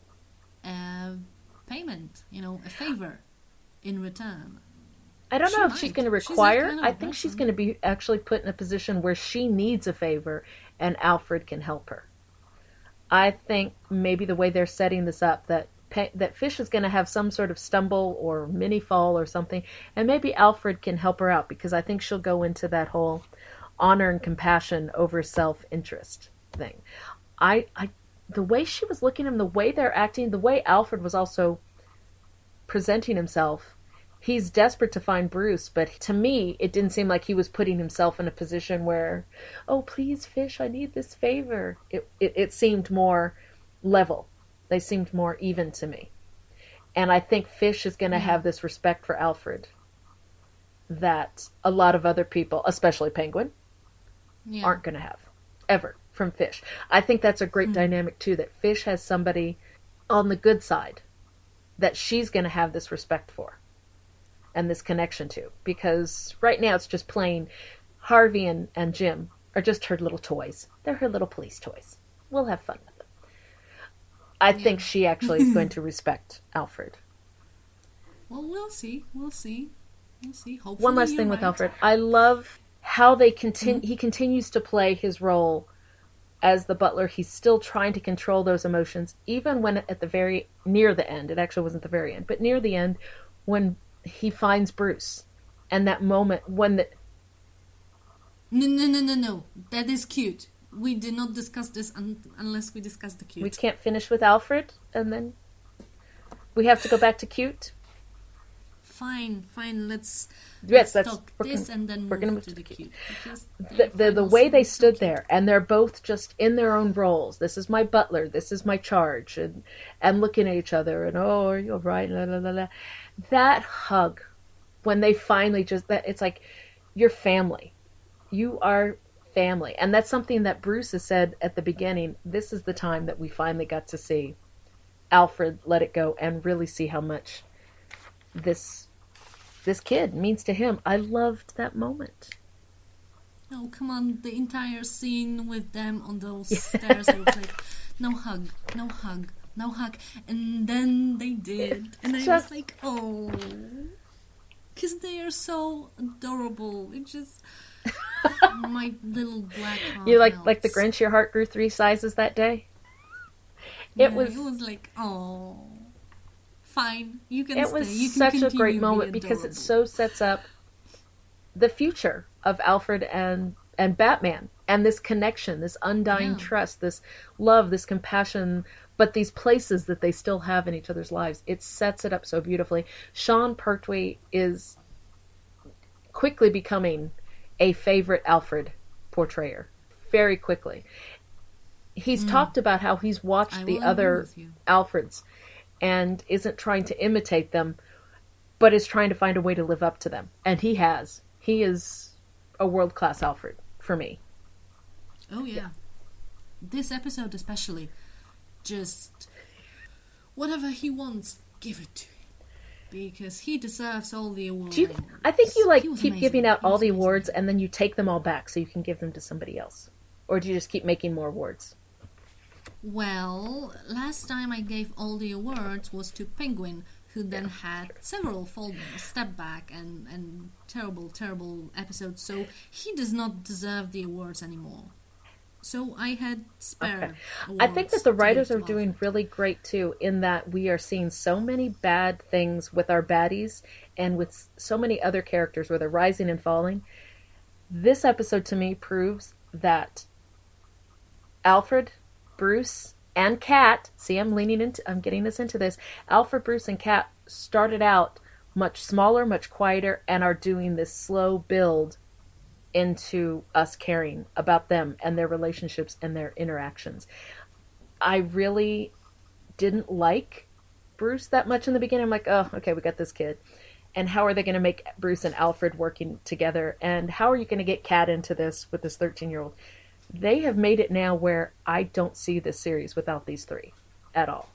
a payment, a favor in return. I don't know if she's going to require. I think she's going to be actually put in a position where she needs a favor and Alfred can help her. I think maybe the way they're setting this up, that Fish is going to have some sort of stumble or mini fall or something, and maybe Alfred can help her out, because I think she'll go into that whole honor and compassion over self-interest thing. The way she was looking at him, the way they're acting, the way Alfred was also presenting himself, he's desperate to find Bruce, but to me, it didn't seem like he was putting himself in a position where, oh, please, Fish, I need this favor. It seemed more level. They seemed more even to me. And I think Fish is going to have this respect for Alfred that a lot of other people, especially Penguin, aren't going to have, ever. From Fish. I think that's a great dynamic too, that Fish has somebody on the good side that she's going to have this respect for and this connection to, because right now it's just plain Harvey and Jim are just her little toys. They're her little police toys. We'll have fun with them. I think she actually is going to respect Alfred. Well, we'll see. Hopefully. One last thing with Alfred. I love how they he continues to play his role as the butler. He's still trying to control those emotions, even when at the near the end, it actually wasn't the very end, but near the end, when he finds Bruce, and that moment when No. That is cute. We did not discuss this unless we discuss the cute. We can't finish with Alfred, and then we have to go back to cute? fine, let's Yes, talk this and then we're gonna move move to the cute. Because the way they stood there, and they're both just in their own roles. This is my butler, this is my charge, and looking at each other, and oh, are you all right? La, la, la, la. That hug, when they finally it's like, you're family. You are family. And that's something that Bruce has said at the beginning. This is the time that we finally got to see Alfred let it go and really see how much this kid means to him. I loved that moment. Oh, come on, the entire scene with them on those stairs, I was like, no hug, no hug, no hug. And then they did. And I was like, oh, because they are so adorable. It just... my little black heart. You like the Grinch, your heart grew 3 sizes that day? It was like, oh, fine, you can it stay. was You can such a continue great being moment because it adorable. so sets up the future of Alfred and Batman, and this connection, this undying trust, this love, this compassion, but these places that they still have in each other's lives. It sets it up so beautifully. Sean Pertwee is quickly becoming a favorite Alfred portrayer. Very quickly. He's talked about how he's watched the other Alfreds and isn't trying to imitate them, but is trying to find a way to live up to them. And he has. He is a world-class Alfred, for me. Oh, yeah. This episode especially, just whatever he wants, give it to him. Because he deserves all the awards. I think you keep amazing. giving out all the awards and then you take them all back so you can give them to somebody else. Or do you just keep making more awards? Well, last time I gave all the awards was to Penguin, who then had several step back and terrible episodes, so he does not deserve the awards anymore. So I had spare awards. I think that the writers are doing really great too, in that we are seeing so many bad things with our baddies and with so many other characters where they're rising and falling. This episode to me proves that Alfred, Bruce, and Kat, see, I'm getting us into this. Alfred, Bruce, and Kat started out much smaller, much quieter, and are doing this slow build into us caring about them and their relationships and their interactions. I really didn't like Bruce that much in the beginning. I'm like, oh, okay, we got this kid. And how are they going to make Bruce and Alfred working together? And how are you going to get Kat into this with this 13-year-old? They have made it now where I don't see this series without these three at all.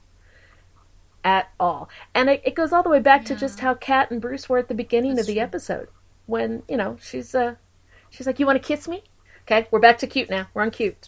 At all. And it goes all the way back to just how Kat and Bruce were at the beginning of the episode. When, she's like, you want to kiss me? Okay, we're back to cute now. We're on cute.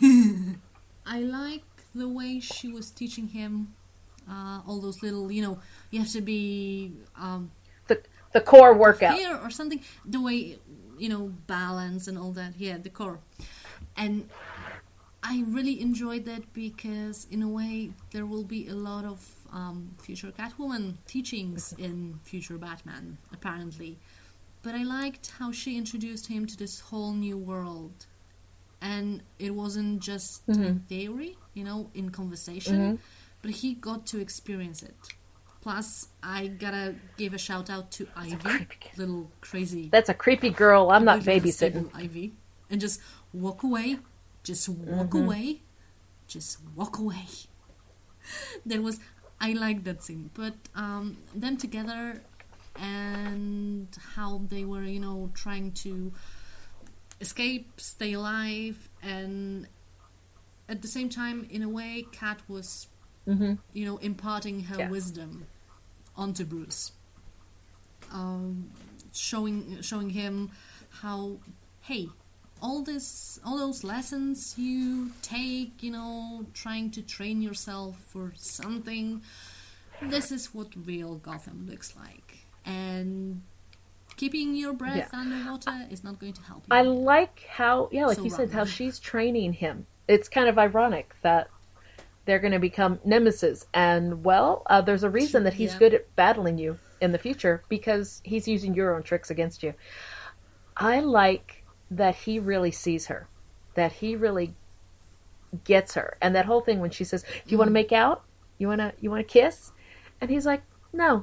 I like the way she was teaching him all those little, you have to be... the core workout. Here or something. The way, balance and all that. Yeah, the core. And I really enjoyed that because, in a way, there will be a lot of future Catwoman teachings in future Batman, apparently. But I liked how she introduced him to this whole new world. And it wasn't just in theory, in conversation, but he got to experience it. Plus, I gotta give a shout out to Ivy, little crazy. That's a creepy girl. I'm not babysitting. Ivy. And just walk away. Just walk away. Just walk away. I like that scene. But them together and how they were, trying to escape, stay alive, and at the same time, in a way, Kat was, imparting her wisdom onto Bruce, showing him how, hey, all those lessons you take, trying to train yourself for something, this is what real Gotham looks like. And keeping your breath underwater is not going to help you. I like how, like you said, how she's training him. It's kind of ironic that they're going to become nemesis. And, there's a reason that he's good at battling you in the future, because he's using your own tricks against you. I like that he really sees her, that he really gets her. And that whole thing when she says, do you want to make out? You want to kiss? And he's like, no.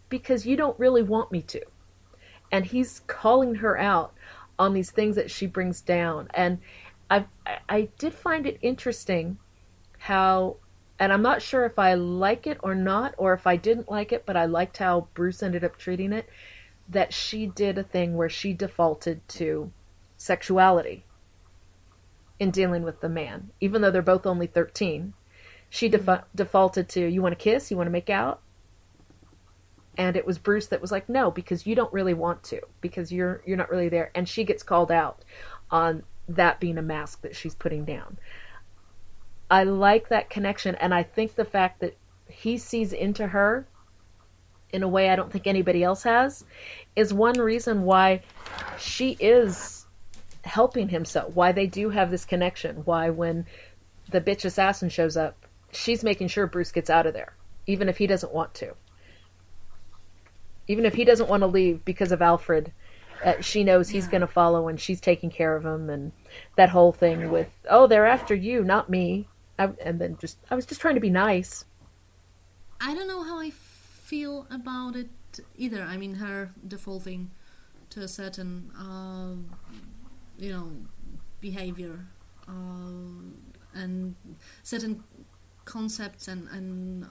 because you don't really want me to. And he's calling her out on these things that she brings down. And I did find it interesting how, and I'm not sure if I like it or not, or if I didn't like it, but I liked how Bruce ended up treating it, that she did a thing where she defaulted to sexuality in dealing with the man. Even though they're both only 13, she defaulted to, you want to kiss? You want to make out? And it was Bruce that was like, no, because you don't really want to, because you're not really there. And she gets called out on that being a mask that she's putting down. I like that connection, and I think the fact that he sees into her in a way I don't think anybody else has is one reason why she is helping him so. Why they do have this connection. Why when the bitch assassin shows up, she's making sure Bruce gets out of there, even if he doesn't want to. Even if he doesn't want to leave because of Alfred, she knows he's going to follow, and she's taking care of him, and that whole thing with, oh, they're after you, not me. And then I was just trying to be nice. I don't know how I feel about it either. I mean, her defaulting to a certain, behavior and certain concepts and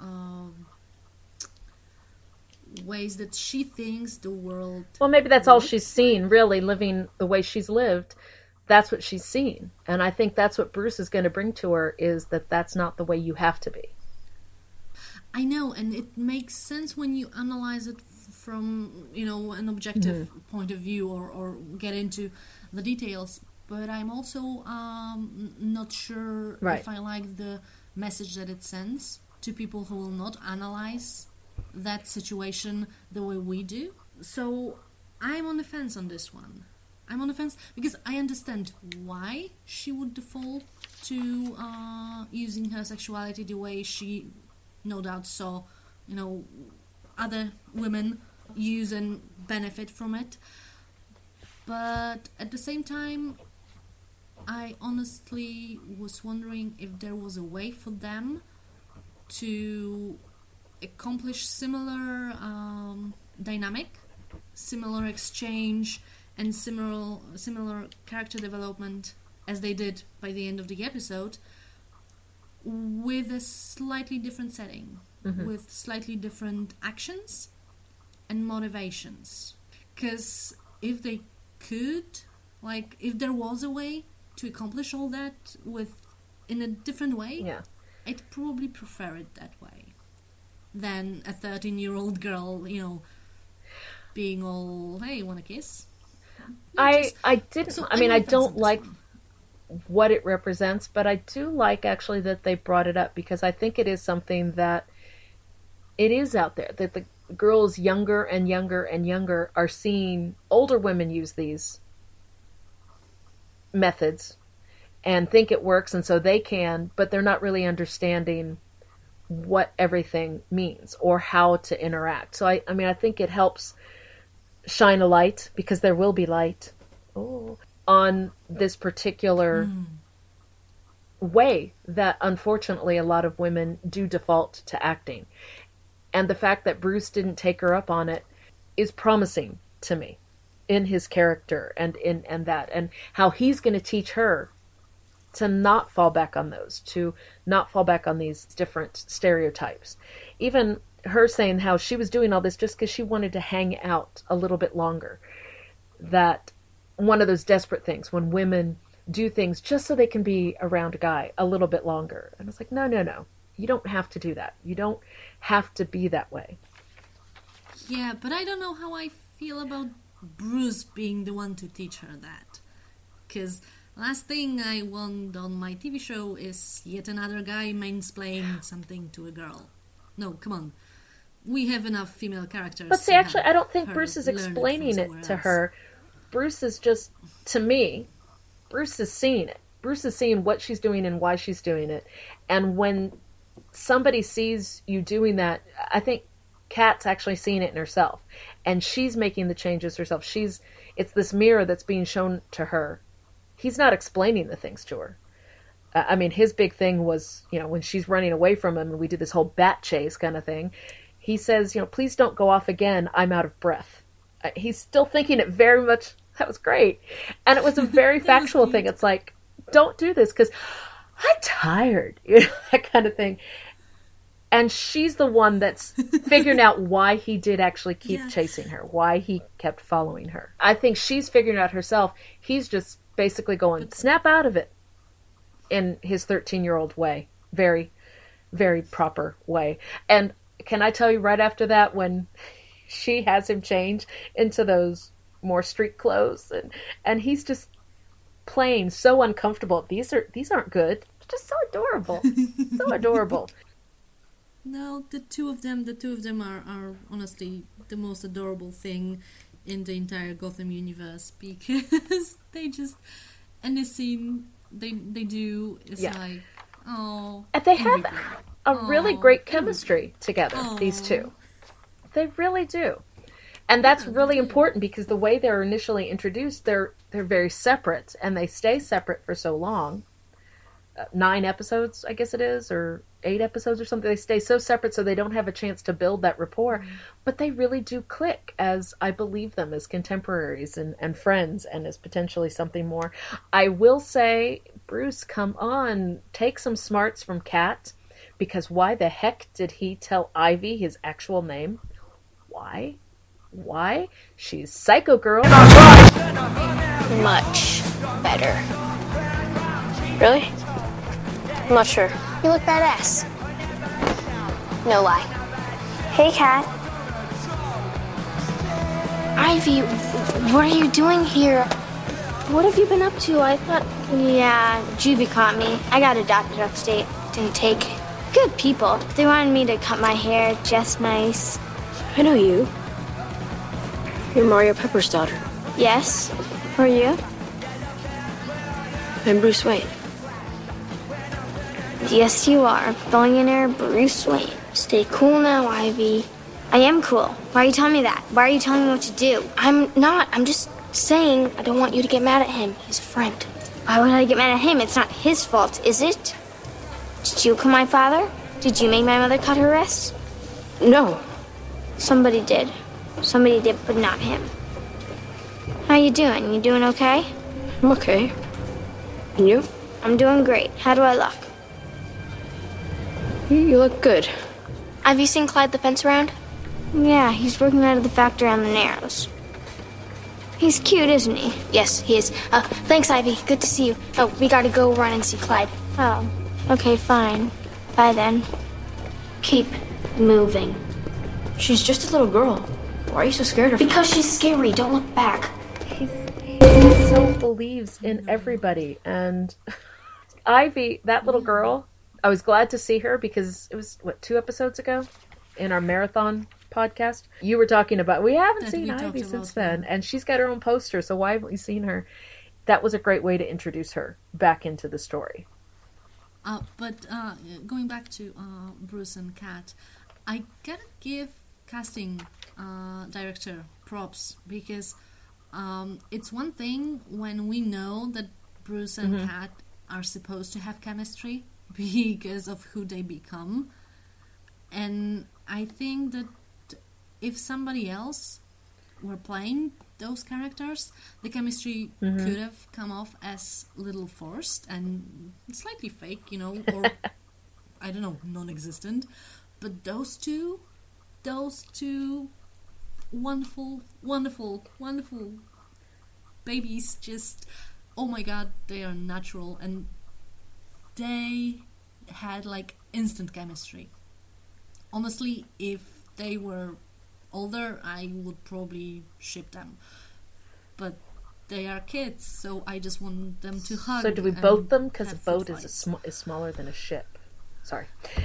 ways that she thinks the world. Well, maybe that's all she's seen, really, living the way she's lived. That's what she's seen. And I think that's what Bruce is going to bring to her, is that that's not the way you have to be. I know, and it makes sense when you analyze it from, an objective point of view or get into the details. But I'm also not sure if I like the message that it sends to people who will not analyze that situation the way we do. So I'm on the fence on this one. I'm on the fence because I understand why she would default to using her sexuality the way she no doubt saw, other women use and benefit from it. But at the same time, I honestly was wondering if there was a way for them to accomplish similar dynamic, similar exchange, and similar character development as they did by the end of the episode, with a slightly different setting, with slightly different actions and motivations. Because if they could, if there was a way to accomplish all that in a different way, I'd probably prefer it that way than a 13-year-old girl, being all, hey, want a kiss? I don't like what it represents, but I do like actually that they brought it up, because I think it is something that it is out there, that the girls younger and younger and younger are seeing older women use these methods and think it works, and so they can, but they're not really understanding what everything means or how to interact. So I think it helps shine a light, because there will be light on this particular way that unfortunately a lot of women do default to acting. And the fact that Bruce didn't take her up on it is promising to me in his character and how he's going to teach her to not fall back on those, to not fall back on these different stereotypes. Even her saying how she was doing all this just because she wanted to hang out a little bit longer. That one of those desperate things when women do things just so they can be around a guy a little bit longer. And it's like, no. You don't have to do that. You don't have to be that way. Yeah, but I don't know how I feel about Bruce being the one to teach her that. Because last thing I want on my TV show is yet another guy mansplaining something to a girl. No, come on. We have enough female characters. But see, actually, I don't think Bruce is explaining it to her. Bruce is just, to me, Bruce is seeing it. Bruce is seeing what she's doing and why she's doing it. And when somebody sees you doing that, I think Kat's actually seeing it in herself. And she's making the changes herself. It's this mirror that's being shown to her. He's not explaining the things to her. His big thing was, when she's running away from him and we did this whole bat chase kind of thing, he says, please don't go off again. I'm out of breath. He's still thinking it very much. That was great. And it was a very factual thing. It's like, don't do this because I'm tired. That kind of thing. And she's the one that's figuring out why he did actually keep chasing her, why he kept following her. I think she's figuring out herself. He's just basically going, snap out of it in his 13-year-old way. Very, very proper way. And can I tell you right after that, when she has him change into those more street clothes and he's just playing so uncomfortable. These aren't good. Just so adorable. So adorable. No, the two of them are honestly the most adorable thing in the entire Gotham universe, because they just, any scene they do is like, oh. And they have a really great chemistry together, these two. They really do. And that's really important because the way they're initially introduced, they're very separate, and they stay separate for so long. 9 episodes, I guess it is, or 8 episodes or something. They stay so separate so they don't have a chance to build that rapport. But they really do click, as I believe them as contemporaries and friends, and as potentially something more. I will say, Bruce, come on, take some smarts from Kat, because why the heck did he tell Ivy his actual name? Why? She's Psycho Girl. Much better. Really? I'm not sure. You look badass. No lie. Hey, Kat. Ivy, what are you doing here? What have you been up to? I thought... Yeah, Juvie caught me. I got adopted upstate. Didn't take it. Good people. They wanted me to cut my hair just nice. I know you. You're Mario Pepper's daughter. Yes. Who are you? I'm Bruce Wayne. Yes, you are. Billionaire Bruce Wayne. Stay cool now, Ivy. I am cool. Why are you telling me that? Why are you telling me what to do? I'm not. I'm just saying I don't want you to get mad at him. He's a friend. Why would I get mad at him? It's not his fault, is it? Did you kill my father? Did you make my mother cut her wrists? No. Somebody did. Somebody did, but not him. How you doing? You doing okay? I'm okay. And you? I'm doing great. How do I look? You look good. Have you seen Clyde the fence around? Yeah, he's working out of the factory on the Narrows. He's cute, isn't he? Yes, he is. Thanks, Ivy. Good to see you. Oh, we gotta go run and see Clyde. Oh, okay, fine. Bye then. Keep moving. She's just a little girl. Why are you so scared of her? Because she's scary. Don't look back. He so believes in everybody. And Ivy, that little girl, I was glad to see her because it was, 2 episodes ago in our marathon podcast? You were talking about, we haven't seen Ivy since then. And she's got her own poster, so why haven't we seen her? That was a great way to introduce her back into the story. But going back to Bruce and Kat, I gotta give casting director props, because it's one thing when we know that Bruce and Kat are supposed to have chemistry because of who they become, and I think that if somebody else were playing those characters, the chemistry could have come off as a little forced and slightly fake, or I don't know, non-existent. But those two wonderful, wonderful, wonderful babies, just, oh my god, they are natural, and they had like instant chemistry. Honestly, if they were older, I would probably ship them, but they are kids, so I just want them to hug. So do we boat them? Because a boat is smaller than a ship. Sorry.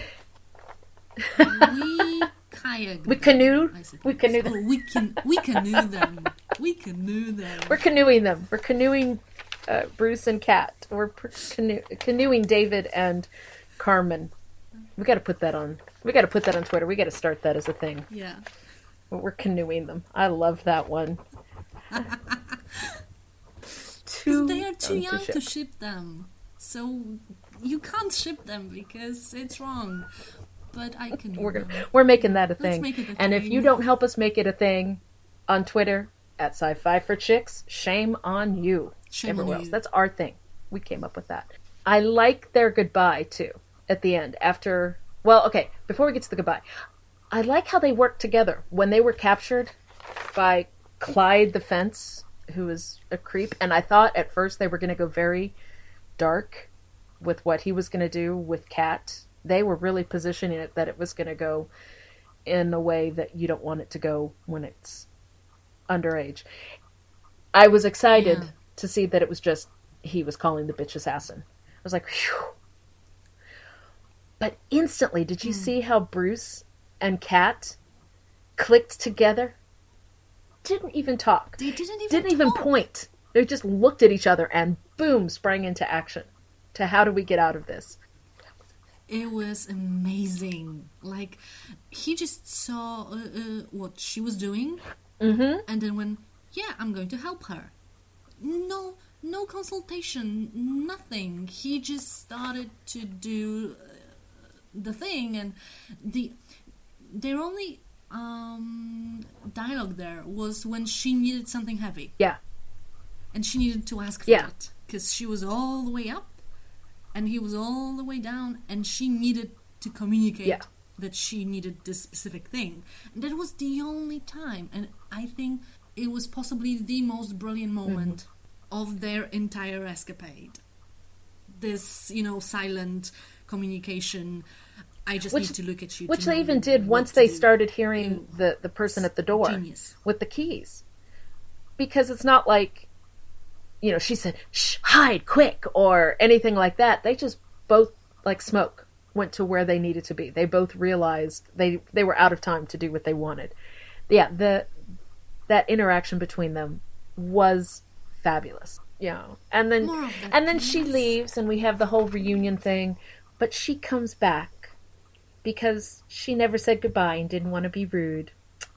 We kayak. We canoe. We canoe them. Oh, we canoe them. We canoe them. We're canoeing them. We're canoeing Bruce and Kat. We're canoeing David and Carmen. We got to put that on. We got to put that on Twitter. We got to start that as a thing. Yeah. We're canoeing them. I love that one. They are too young to ship them, so you can't ship them because it's wrong. but I can. We're making that a thing. Let's make it a and if thing. you don't help us make it a thing on Twitter at Sci-Fi for Chicks, shame on you. Shame Everywhere on else. you. That's our thing. We came up with that. I like their goodbye too at the end. After, well, okay, before we get to the goodbye, I like how they worked together when they were captured by Clyde the Fence, who was a creep. And I thought at first they were going to go very dark with what he was going to do with Kat. They were really positioning it that it was going to go in a way that you don't want it to go when it's underage. I was excited to see that it was just he was calling the bitch assassin. I was like, phew. But instantly, did you see how Bruce and Kat clicked together? Didn't even talk. They didn't even point. They just looked at each other and boom, sprang into action. To how do we get out of this? It was amazing. Like, he just saw what she was doing, and then went, yeah, I'm going to help her. No consultation, nothing. He just started to do the thing, and their only dialogue there was when she needed something heavy. Yeah. And she needed to ask for it, because she was all the way up, and he was all the way down, and she needed to communicate that she needed this specific thing. And that was the only time, and I think it was possibly the most brilliant moment of their entire escapade. This, silent communication. I just need to look at you. Which they even did once they started hearing the person at the door with the keys. Because it's not like, she said, shh, hide, quick, or anything like that. They just both, like smoke, went to where they needed to be. They both realized they were out of time to do what they wanted. Yeah, that interaction between them was fabulous. And then she leaves and we have the whole reunion thing, but she comes back because she never said goodbye and didn't want to be rude.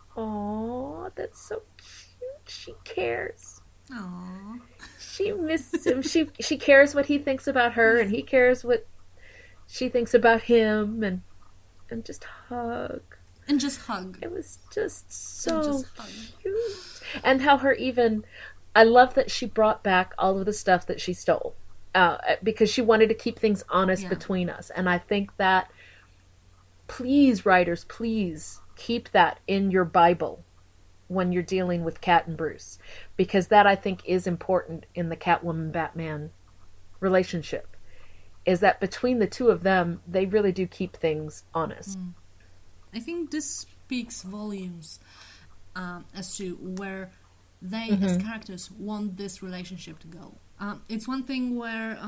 Oh, that's so cute. She cares. Aww. She misses him. She cares what he thinks about her, and he cares what she thinks about him, and just hug. And just hug. It was just so cute. And how I love that she brought back all of the stuff that she stole. Because she wanted to keep things honest between us. And I think that, please, writers, please keep that in your Bible when you're dealing with Kat and Bruce. Because that, I think, is important in the Catwoman-Batman relationship. Is that between the two of them, they really do keep things honest. I think this speaks volumes as to where they, as characters, want this relationship to go. It's one thing where,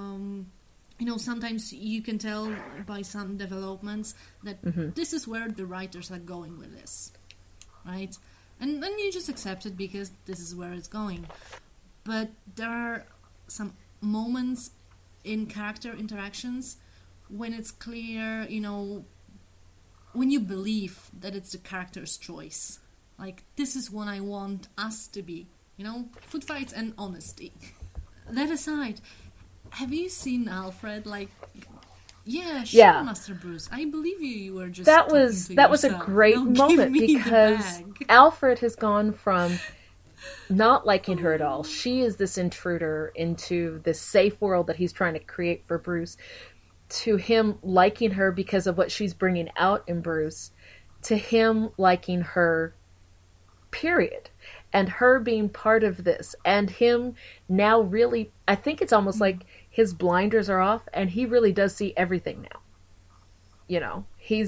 sometimes you can tell by some developments that this is where the writers are going with this, right? And then you just accept it because this is where it's going. But there are some moments in character interactions when it's clear, when you believe that it's the character's choice. Like, this is what I want us to be. Food fights and honesty. That aside, have you seen Alfred? Like, sure, Master Bruce, I believe you. You were just that was a great moment because Alfred has gone from not liking her at all. She is this intruder into this safe world that he's trying to create for Bruce, to him liking her because of what she's bringing out in Bruce, to him liking her, period. And her being part of this, and him now really, I think it's almost like his blinders are off, and he really does see everything now.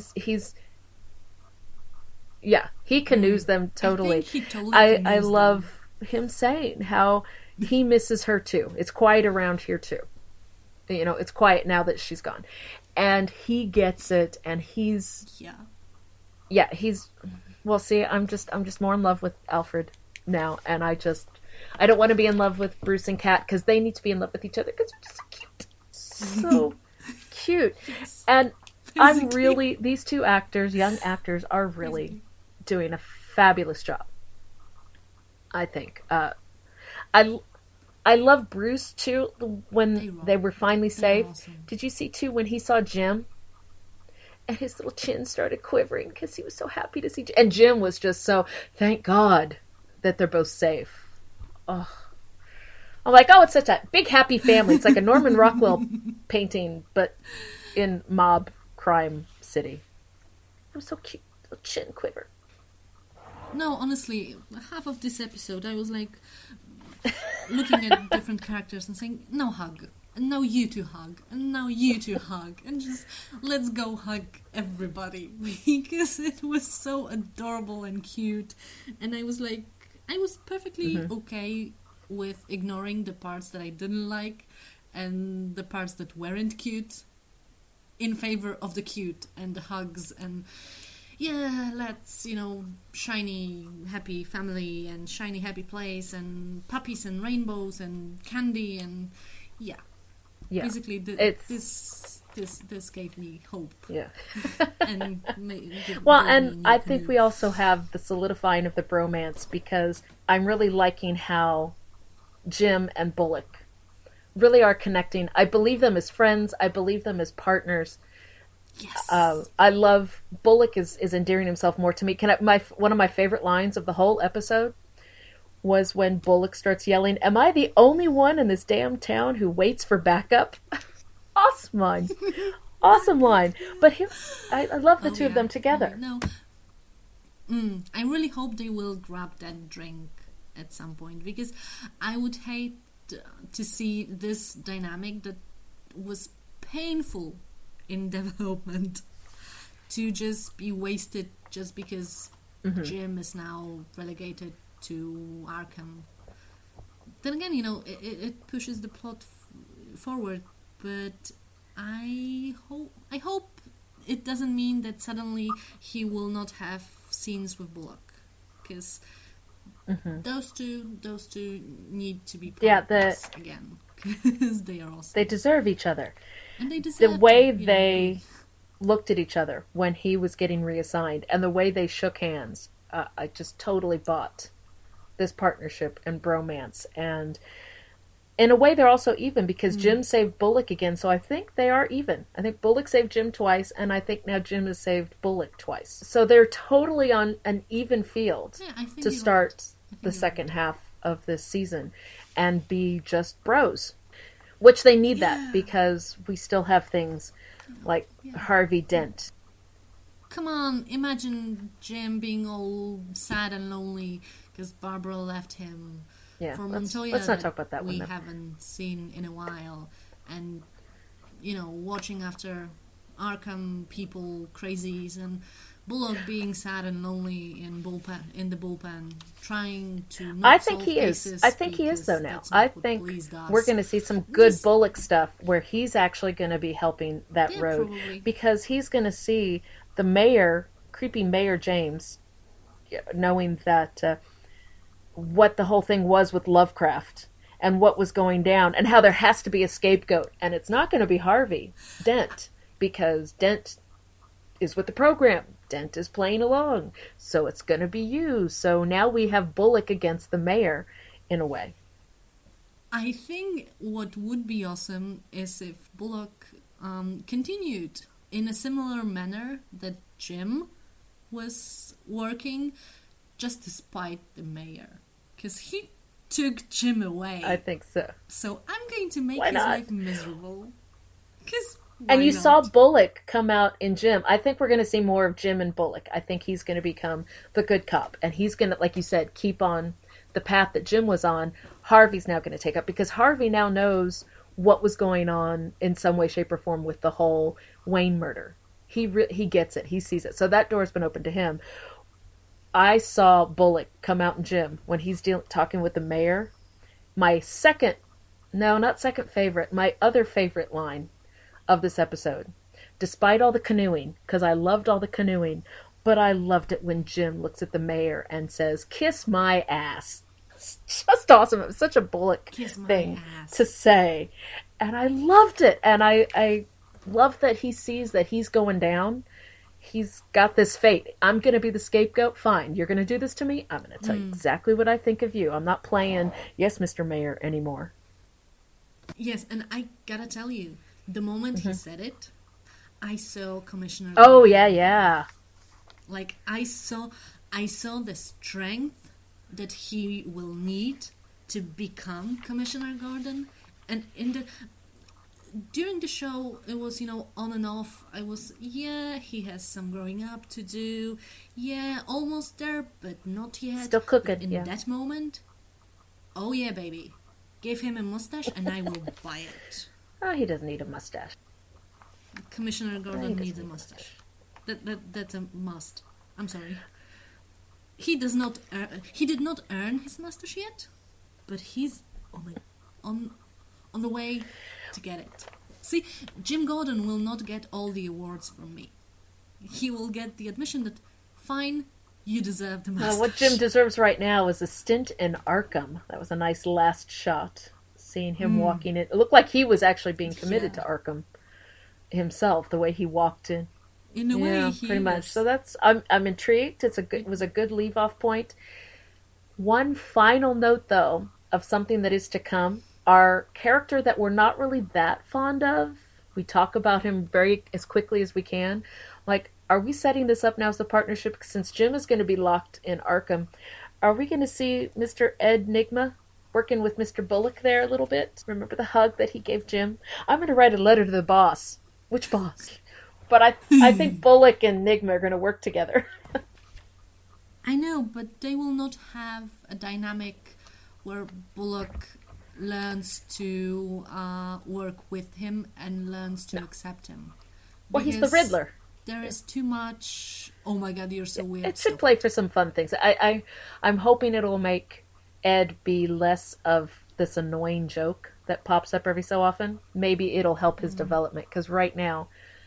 He canoes them totally. I love him saying how he misses her too. It's quiet around here too. It's quiet now that she's gone. And he gets it, and he's well, see, I'm just more in love with Alfred now, and I don't want to be in love with Bruce and Kat because they need to be in love with each other because they're just so cute. Yes. And I'm really, these two actors, young actors, are really doing a fabulous job, I think. I love Bruce too when they were finally safe. Awesome. Did you see too when he saw Jim? And his little chin started quivering because he was so happy to see Jim. And Jim was just so, thank God that they're both safe. Oh. I'm like, oh, it's such a big happy family. It's like a Norman Rockwell painting, but in mob crime city. It was so cute. Little chin quiver. No, honestly, half of this episode I was like looking at different characters and saying, no hug. And now you two hug. And now you two hug. And just, let's go hug everybody. Because it was so adorable and cute. And I was like, I was perfectly okay with ignoring the parts that I didn't like and the parts that weren't cute in favor of the cute and the hugs and yeah, let's, shiny happy family and shiny happy place and puppies and rainbows and candy and yeah. Basically this gave me hope. Yeah. And I think we also have the solidifying of the bromance because I'm really liking how Jim and Bullock really are connecting. I believe them as friends. I believe them as partners. Yes. I love Bullock is endearing himself more to me. One of my favorite lines of the whole episode was when Bullock starts yelling, "Am I the only one in this damn town who waits for backup?" Awesome line. Awesome line. But I love the two of them together. No. I really hope they will grab that drink at some point because I would hate to see this dynamic that was painful in development to just be wasted just because Jim is now relegated to Arkham. Then again, it pushes the plot forward, but I hope it doesn't mean that suddenly he will not have scenes with Bullock, because those two need to be partners again, because they are awesome. They deserve each other. And they deserve the way they looked at each other when he was getting reassigned, and the way they shook hands, I just totally bought this partnership and bromance. And in a way, they're also even because Jim saved Bullock again, so I think they are even. I think Bullock saved Jim twice, and I think now Jim has saved Bullock twice. So they're totally on an even field to start the second half of this season and be just bros. Which they need that because we still have things like Harvey Dent. Come on, imagine Jim being all sad and lonely because Barbara left him for Montoya. Let's not talk about that we one. haven't seen in a while, and watching after Arkham people crazies and Bullock being sad and lonely in the bullpen, trying to not I think he is. I think he is though now. I think we're going to see some good Bullock stuff where he's actually going to be helping that road probably. Because he's going to see the mayor, creepy Mayor James, knowing that what the whole thing was with Lovecraft and what was going down and how there has to be a scapegoat, and it's not going to be Harvey Dent because Dent is with the program. Dent is playing along, so it's going to be you. So now we have Bullock against the mayor, in a way. I think what would be awesome is if Bullock continued in a similar manner that Jim was working, just to spite the mayor, because he took Jim away. I think so. So I'm going to make his life miserable. Because. And you saw Bullock come out in Jim. I think we're going to see more of Jim and Bullock. I think he's going to become the good cop. And he's going to, like you said, keep on the path that Jim was on. Harvey's now going to take up. Because Harvey now knows what was going on in some way, shape, or form with the whole Wayne murder. He gets it. He sees it. So that door's been open to him. I saw Bullock come out in Jim when he's talking with the mayor. My other favorite line of this episode, despite all the canoeing, because I loved all the canoeing, but I loved it when Jim looks at the mayor and says, "Kiss my ass." It's just awesome. It was such a Bullock thing to say, and I loved it. And I love that he sees that he's going down. He's got this fate. I'm going to be the scapegoat. Fine, you're going to do this to me. I'm going to tell you exactly what I think of you. I'm not playing yes, Mr. Mayor anymore. Yes, and I gotta tell you, the moment he said it, I saw Commissioner Oh, Gordon. yeah. Like, I saw the strength that he will need to become Commissioner Gordon. And during the show, it was, on and off. I was, he has some growing up to do. Yeah, almost there, but not yet. Still cooking, but in that moment, oh yeah, baby. Give him a mustache and I will buy it. Oh, he doesn't need a mustache. Commissioner Gordon needs a mustache. That's a must. I'm sorry. He did not earn his mustache yet, but he's on the way to get it. See, Jim Gordon will not get all the awards from me. He will get the admission that, fine, you deserve the mustache. What Jim deserves right now is a stint in Arkham. That was a nice last shot. Seeing him walking in. It looked like he was actually being committed to Arkham himself, the way he walked in. In a way, he pretty much. was. So I'm intrigued. It was a good leave-off point. One final note, though, of something that is to come. Our character that we're not really that fond of, we talk about him as quickly as we can. Like, are we setting this up now as a partnership? Since Jim is going to be locked in Arkham, are we going to see Mr. Ed Nigma working with Mr. Bullock there a little bit? Remember the hug that he gave Jim? I'm going to write a letter to the boss. Which boss? But I think Bullock and Nigma are going to work together. I know, but they will not have a dynamic where Bullock learns to work with him and learns to accept him. Well, he's the Riddler. There is too much, oh my god, you're so weird. It should play for some fun things. I'm hoping it'll make Ed be less of this annoying joke that pops up every so often. Maybe it'll help his development, because right now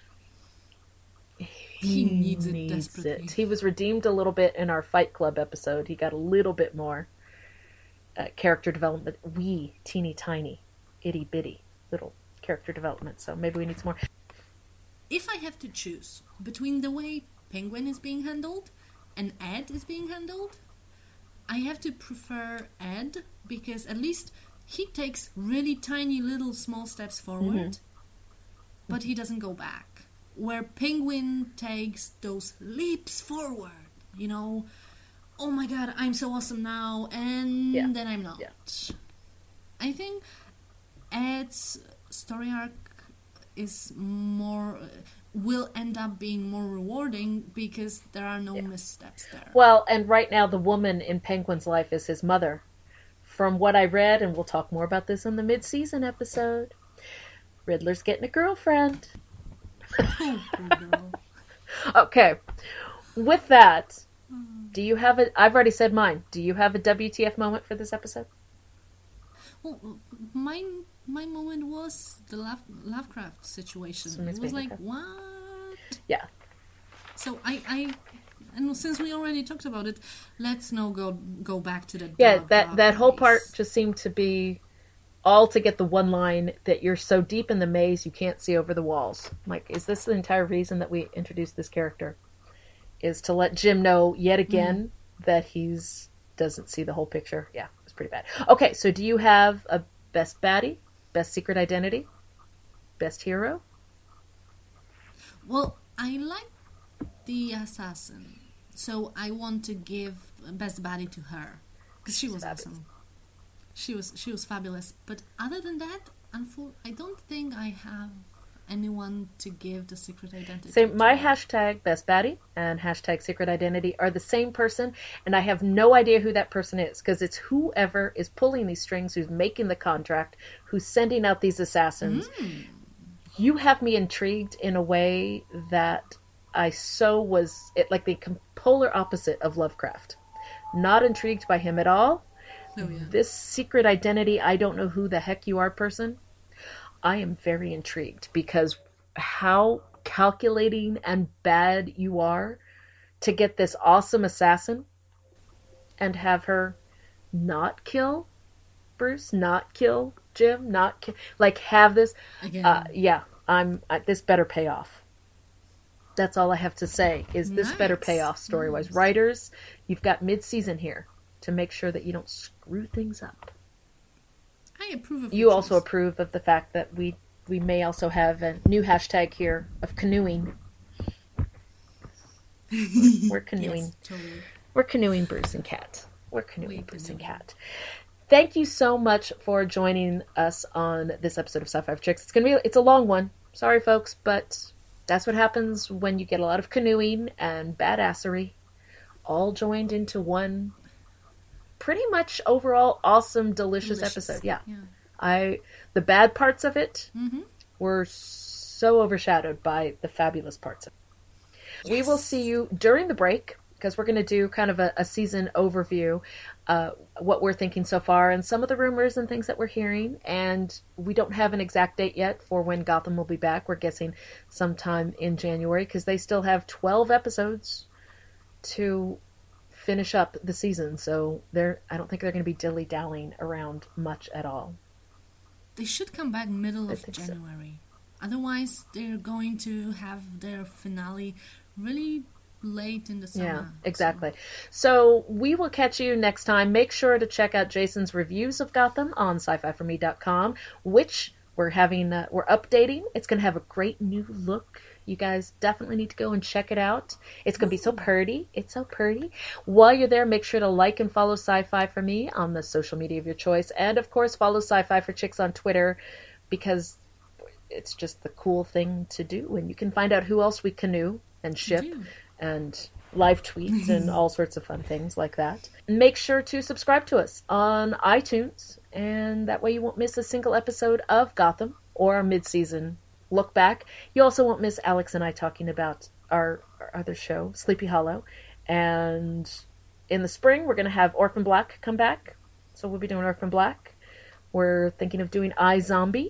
he needs it desperately. He was redeemed a little bit in our Fight Club episode. He got a little bit more character development. Teeny tiny, itty bitty little character development. So maybe we need some more. If I have to choose between the way Penguin is being handled and Ed is being handled, I have to prefer Ed, because at least he takes really tiny little small steps forward, but he doesn't go back. Where Penguin takes those leaps forward, oh my god, I'm so awesome now, and then I'm not. Yeah. I think Ed's story arc will end up being more rewarding because there are no missteps there. Well, and right now the woman in Penguin's life is his mother. From what I read, and we'll talk more about this in the mid-season episode, Riddler's getting a girlfriend. Okay. With that, do you have I've already said mine. Do you have a WTF moment for this episode? Well, my moment was the Lovecraft situation. It was like, what? Yeah. So and since we already talked about it, let's now go back to the that whole part just seemed to be all to get the one line that you're so deep in the maze you can't see over the walls. Like, is this the entire reason that we introduced this character? Is to let Jim know yet again that he's doesn't see the whole picture. Yeah, it's pretty bad. Okay, so do you have a best baddie, best secret identity, best hero? Well, I like the assassin, so I want to give best baddie to her because she was awesome. She was fabulous. But other than that, I don't think I have anyone to give the secret identity. So my hashtag best baddie and hashtag secret identity are the same person, and I have no idea who that person is, because it's whoever is pulling these strings, who's making the contract, who's sending out these assassins. You have me intrigued in a way that I was like the polar opposite of Lovecraft. Not intrigued by him at all. Oh, yeah. This secret identity, I don't know who the heck you are person, I am very intrigued, because how calculating and bad you are to get this awesome assassin and have her not kill Bruce, not kill Jim, not kill, like have this. This better pay off. That's all I have to say, is this better pay off story-wise. Writers, you've got mid-season here to make sure that you don't screw things up. I approve of you also approve of the fact that we we may also have a new hashtag here of canoeing. We're canoeing. Yes, totally. We're canoeing Bruce and Kat. We're canoeing Bruce and Kat. Thank you so much for joining us on this episode of Sci-Fi for Chicks. It's a long one. Sorry, folks, but that's what happens when you get a lot of canoeing and badassery all joined into one pretty much overall awesome, delicious episode. Yeah. The bad parts of it were so overshadowed by the fabulous parts of it. Yes. We will see you during the break, because we're going to do kind of a season overview, what we're thinking so far, and some of the rumors and things that we're hearing. And we don't have an exact date yet for when Gotham will be back. We're guessing sometime in January, because they still have 12 episodes to finish up the season. So I don't think they're going to be dilly-dallying around much at all. They should come back middle of January. So. Otherwise, they're going to have their finale really late in the summer. Yeah, exactly. So we will catch you next time. Make sure to check out Jason's reviews of Gotham on sci-fi4me.com, which we're updating. It's going to have a great new look. You guys definitely need to go and check it out. It's going to be so pretty. It's so pretty. While you're there, make sure to like and follow Sci-Fi for Me on the social media of your choice. And, of course, follow Sci-Fi for Chicks on Twitter, because it's just the cool thing to do. And you can find out who else we canoe and ship and live tweets and all sorts of fun things like that. Make sure to subscribe to us on iTunes, and that way you won't miss a single episode of Gotham or our mid-season look back. You also won't miss Alex and I talking about our other show, Sleepy Hollow. And in the spring, we're going to have Orphan Black come back. So we'll be doing Orphan Black. We're thinking of doing iZombie.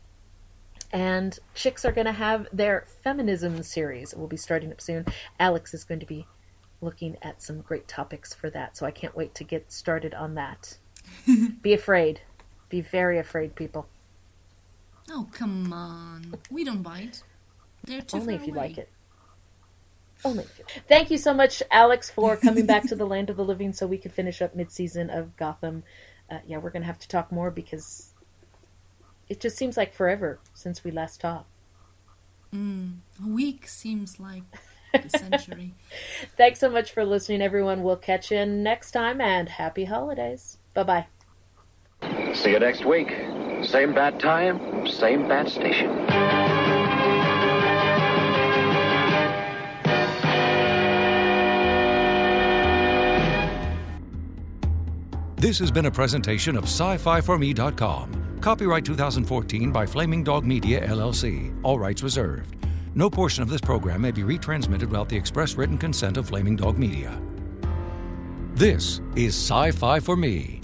And Chicks are going to have their feminism series. It will be starting up soon. Alex is going to be looking at some great topics for that. So I can't wait to get started on that. Be afraid. Be very afraid, people. Oh, come on. We don't bite. They're too Only far if you away. like it. Only if you like it. Thank you so much, Alex, for coming back to the land of the living so we could finish up mid-season of Gotham. We're going to have to talk more, because it just seems like forever since we last talked. A week seems like a century. Thanks so much for listening, everyone. We'll catch you next time, and happy holidays. Bye-bye. See you next week. Same bat time, same bat station. This has been a presentation of Sci-Fi4Me.com. Copyright 2014 by Flaming Dog Media, LLC. All rights reserved. No portion of this program may be retransmitted without the express written consent of Flaming Dog Media. This is Sci-Fi for Me.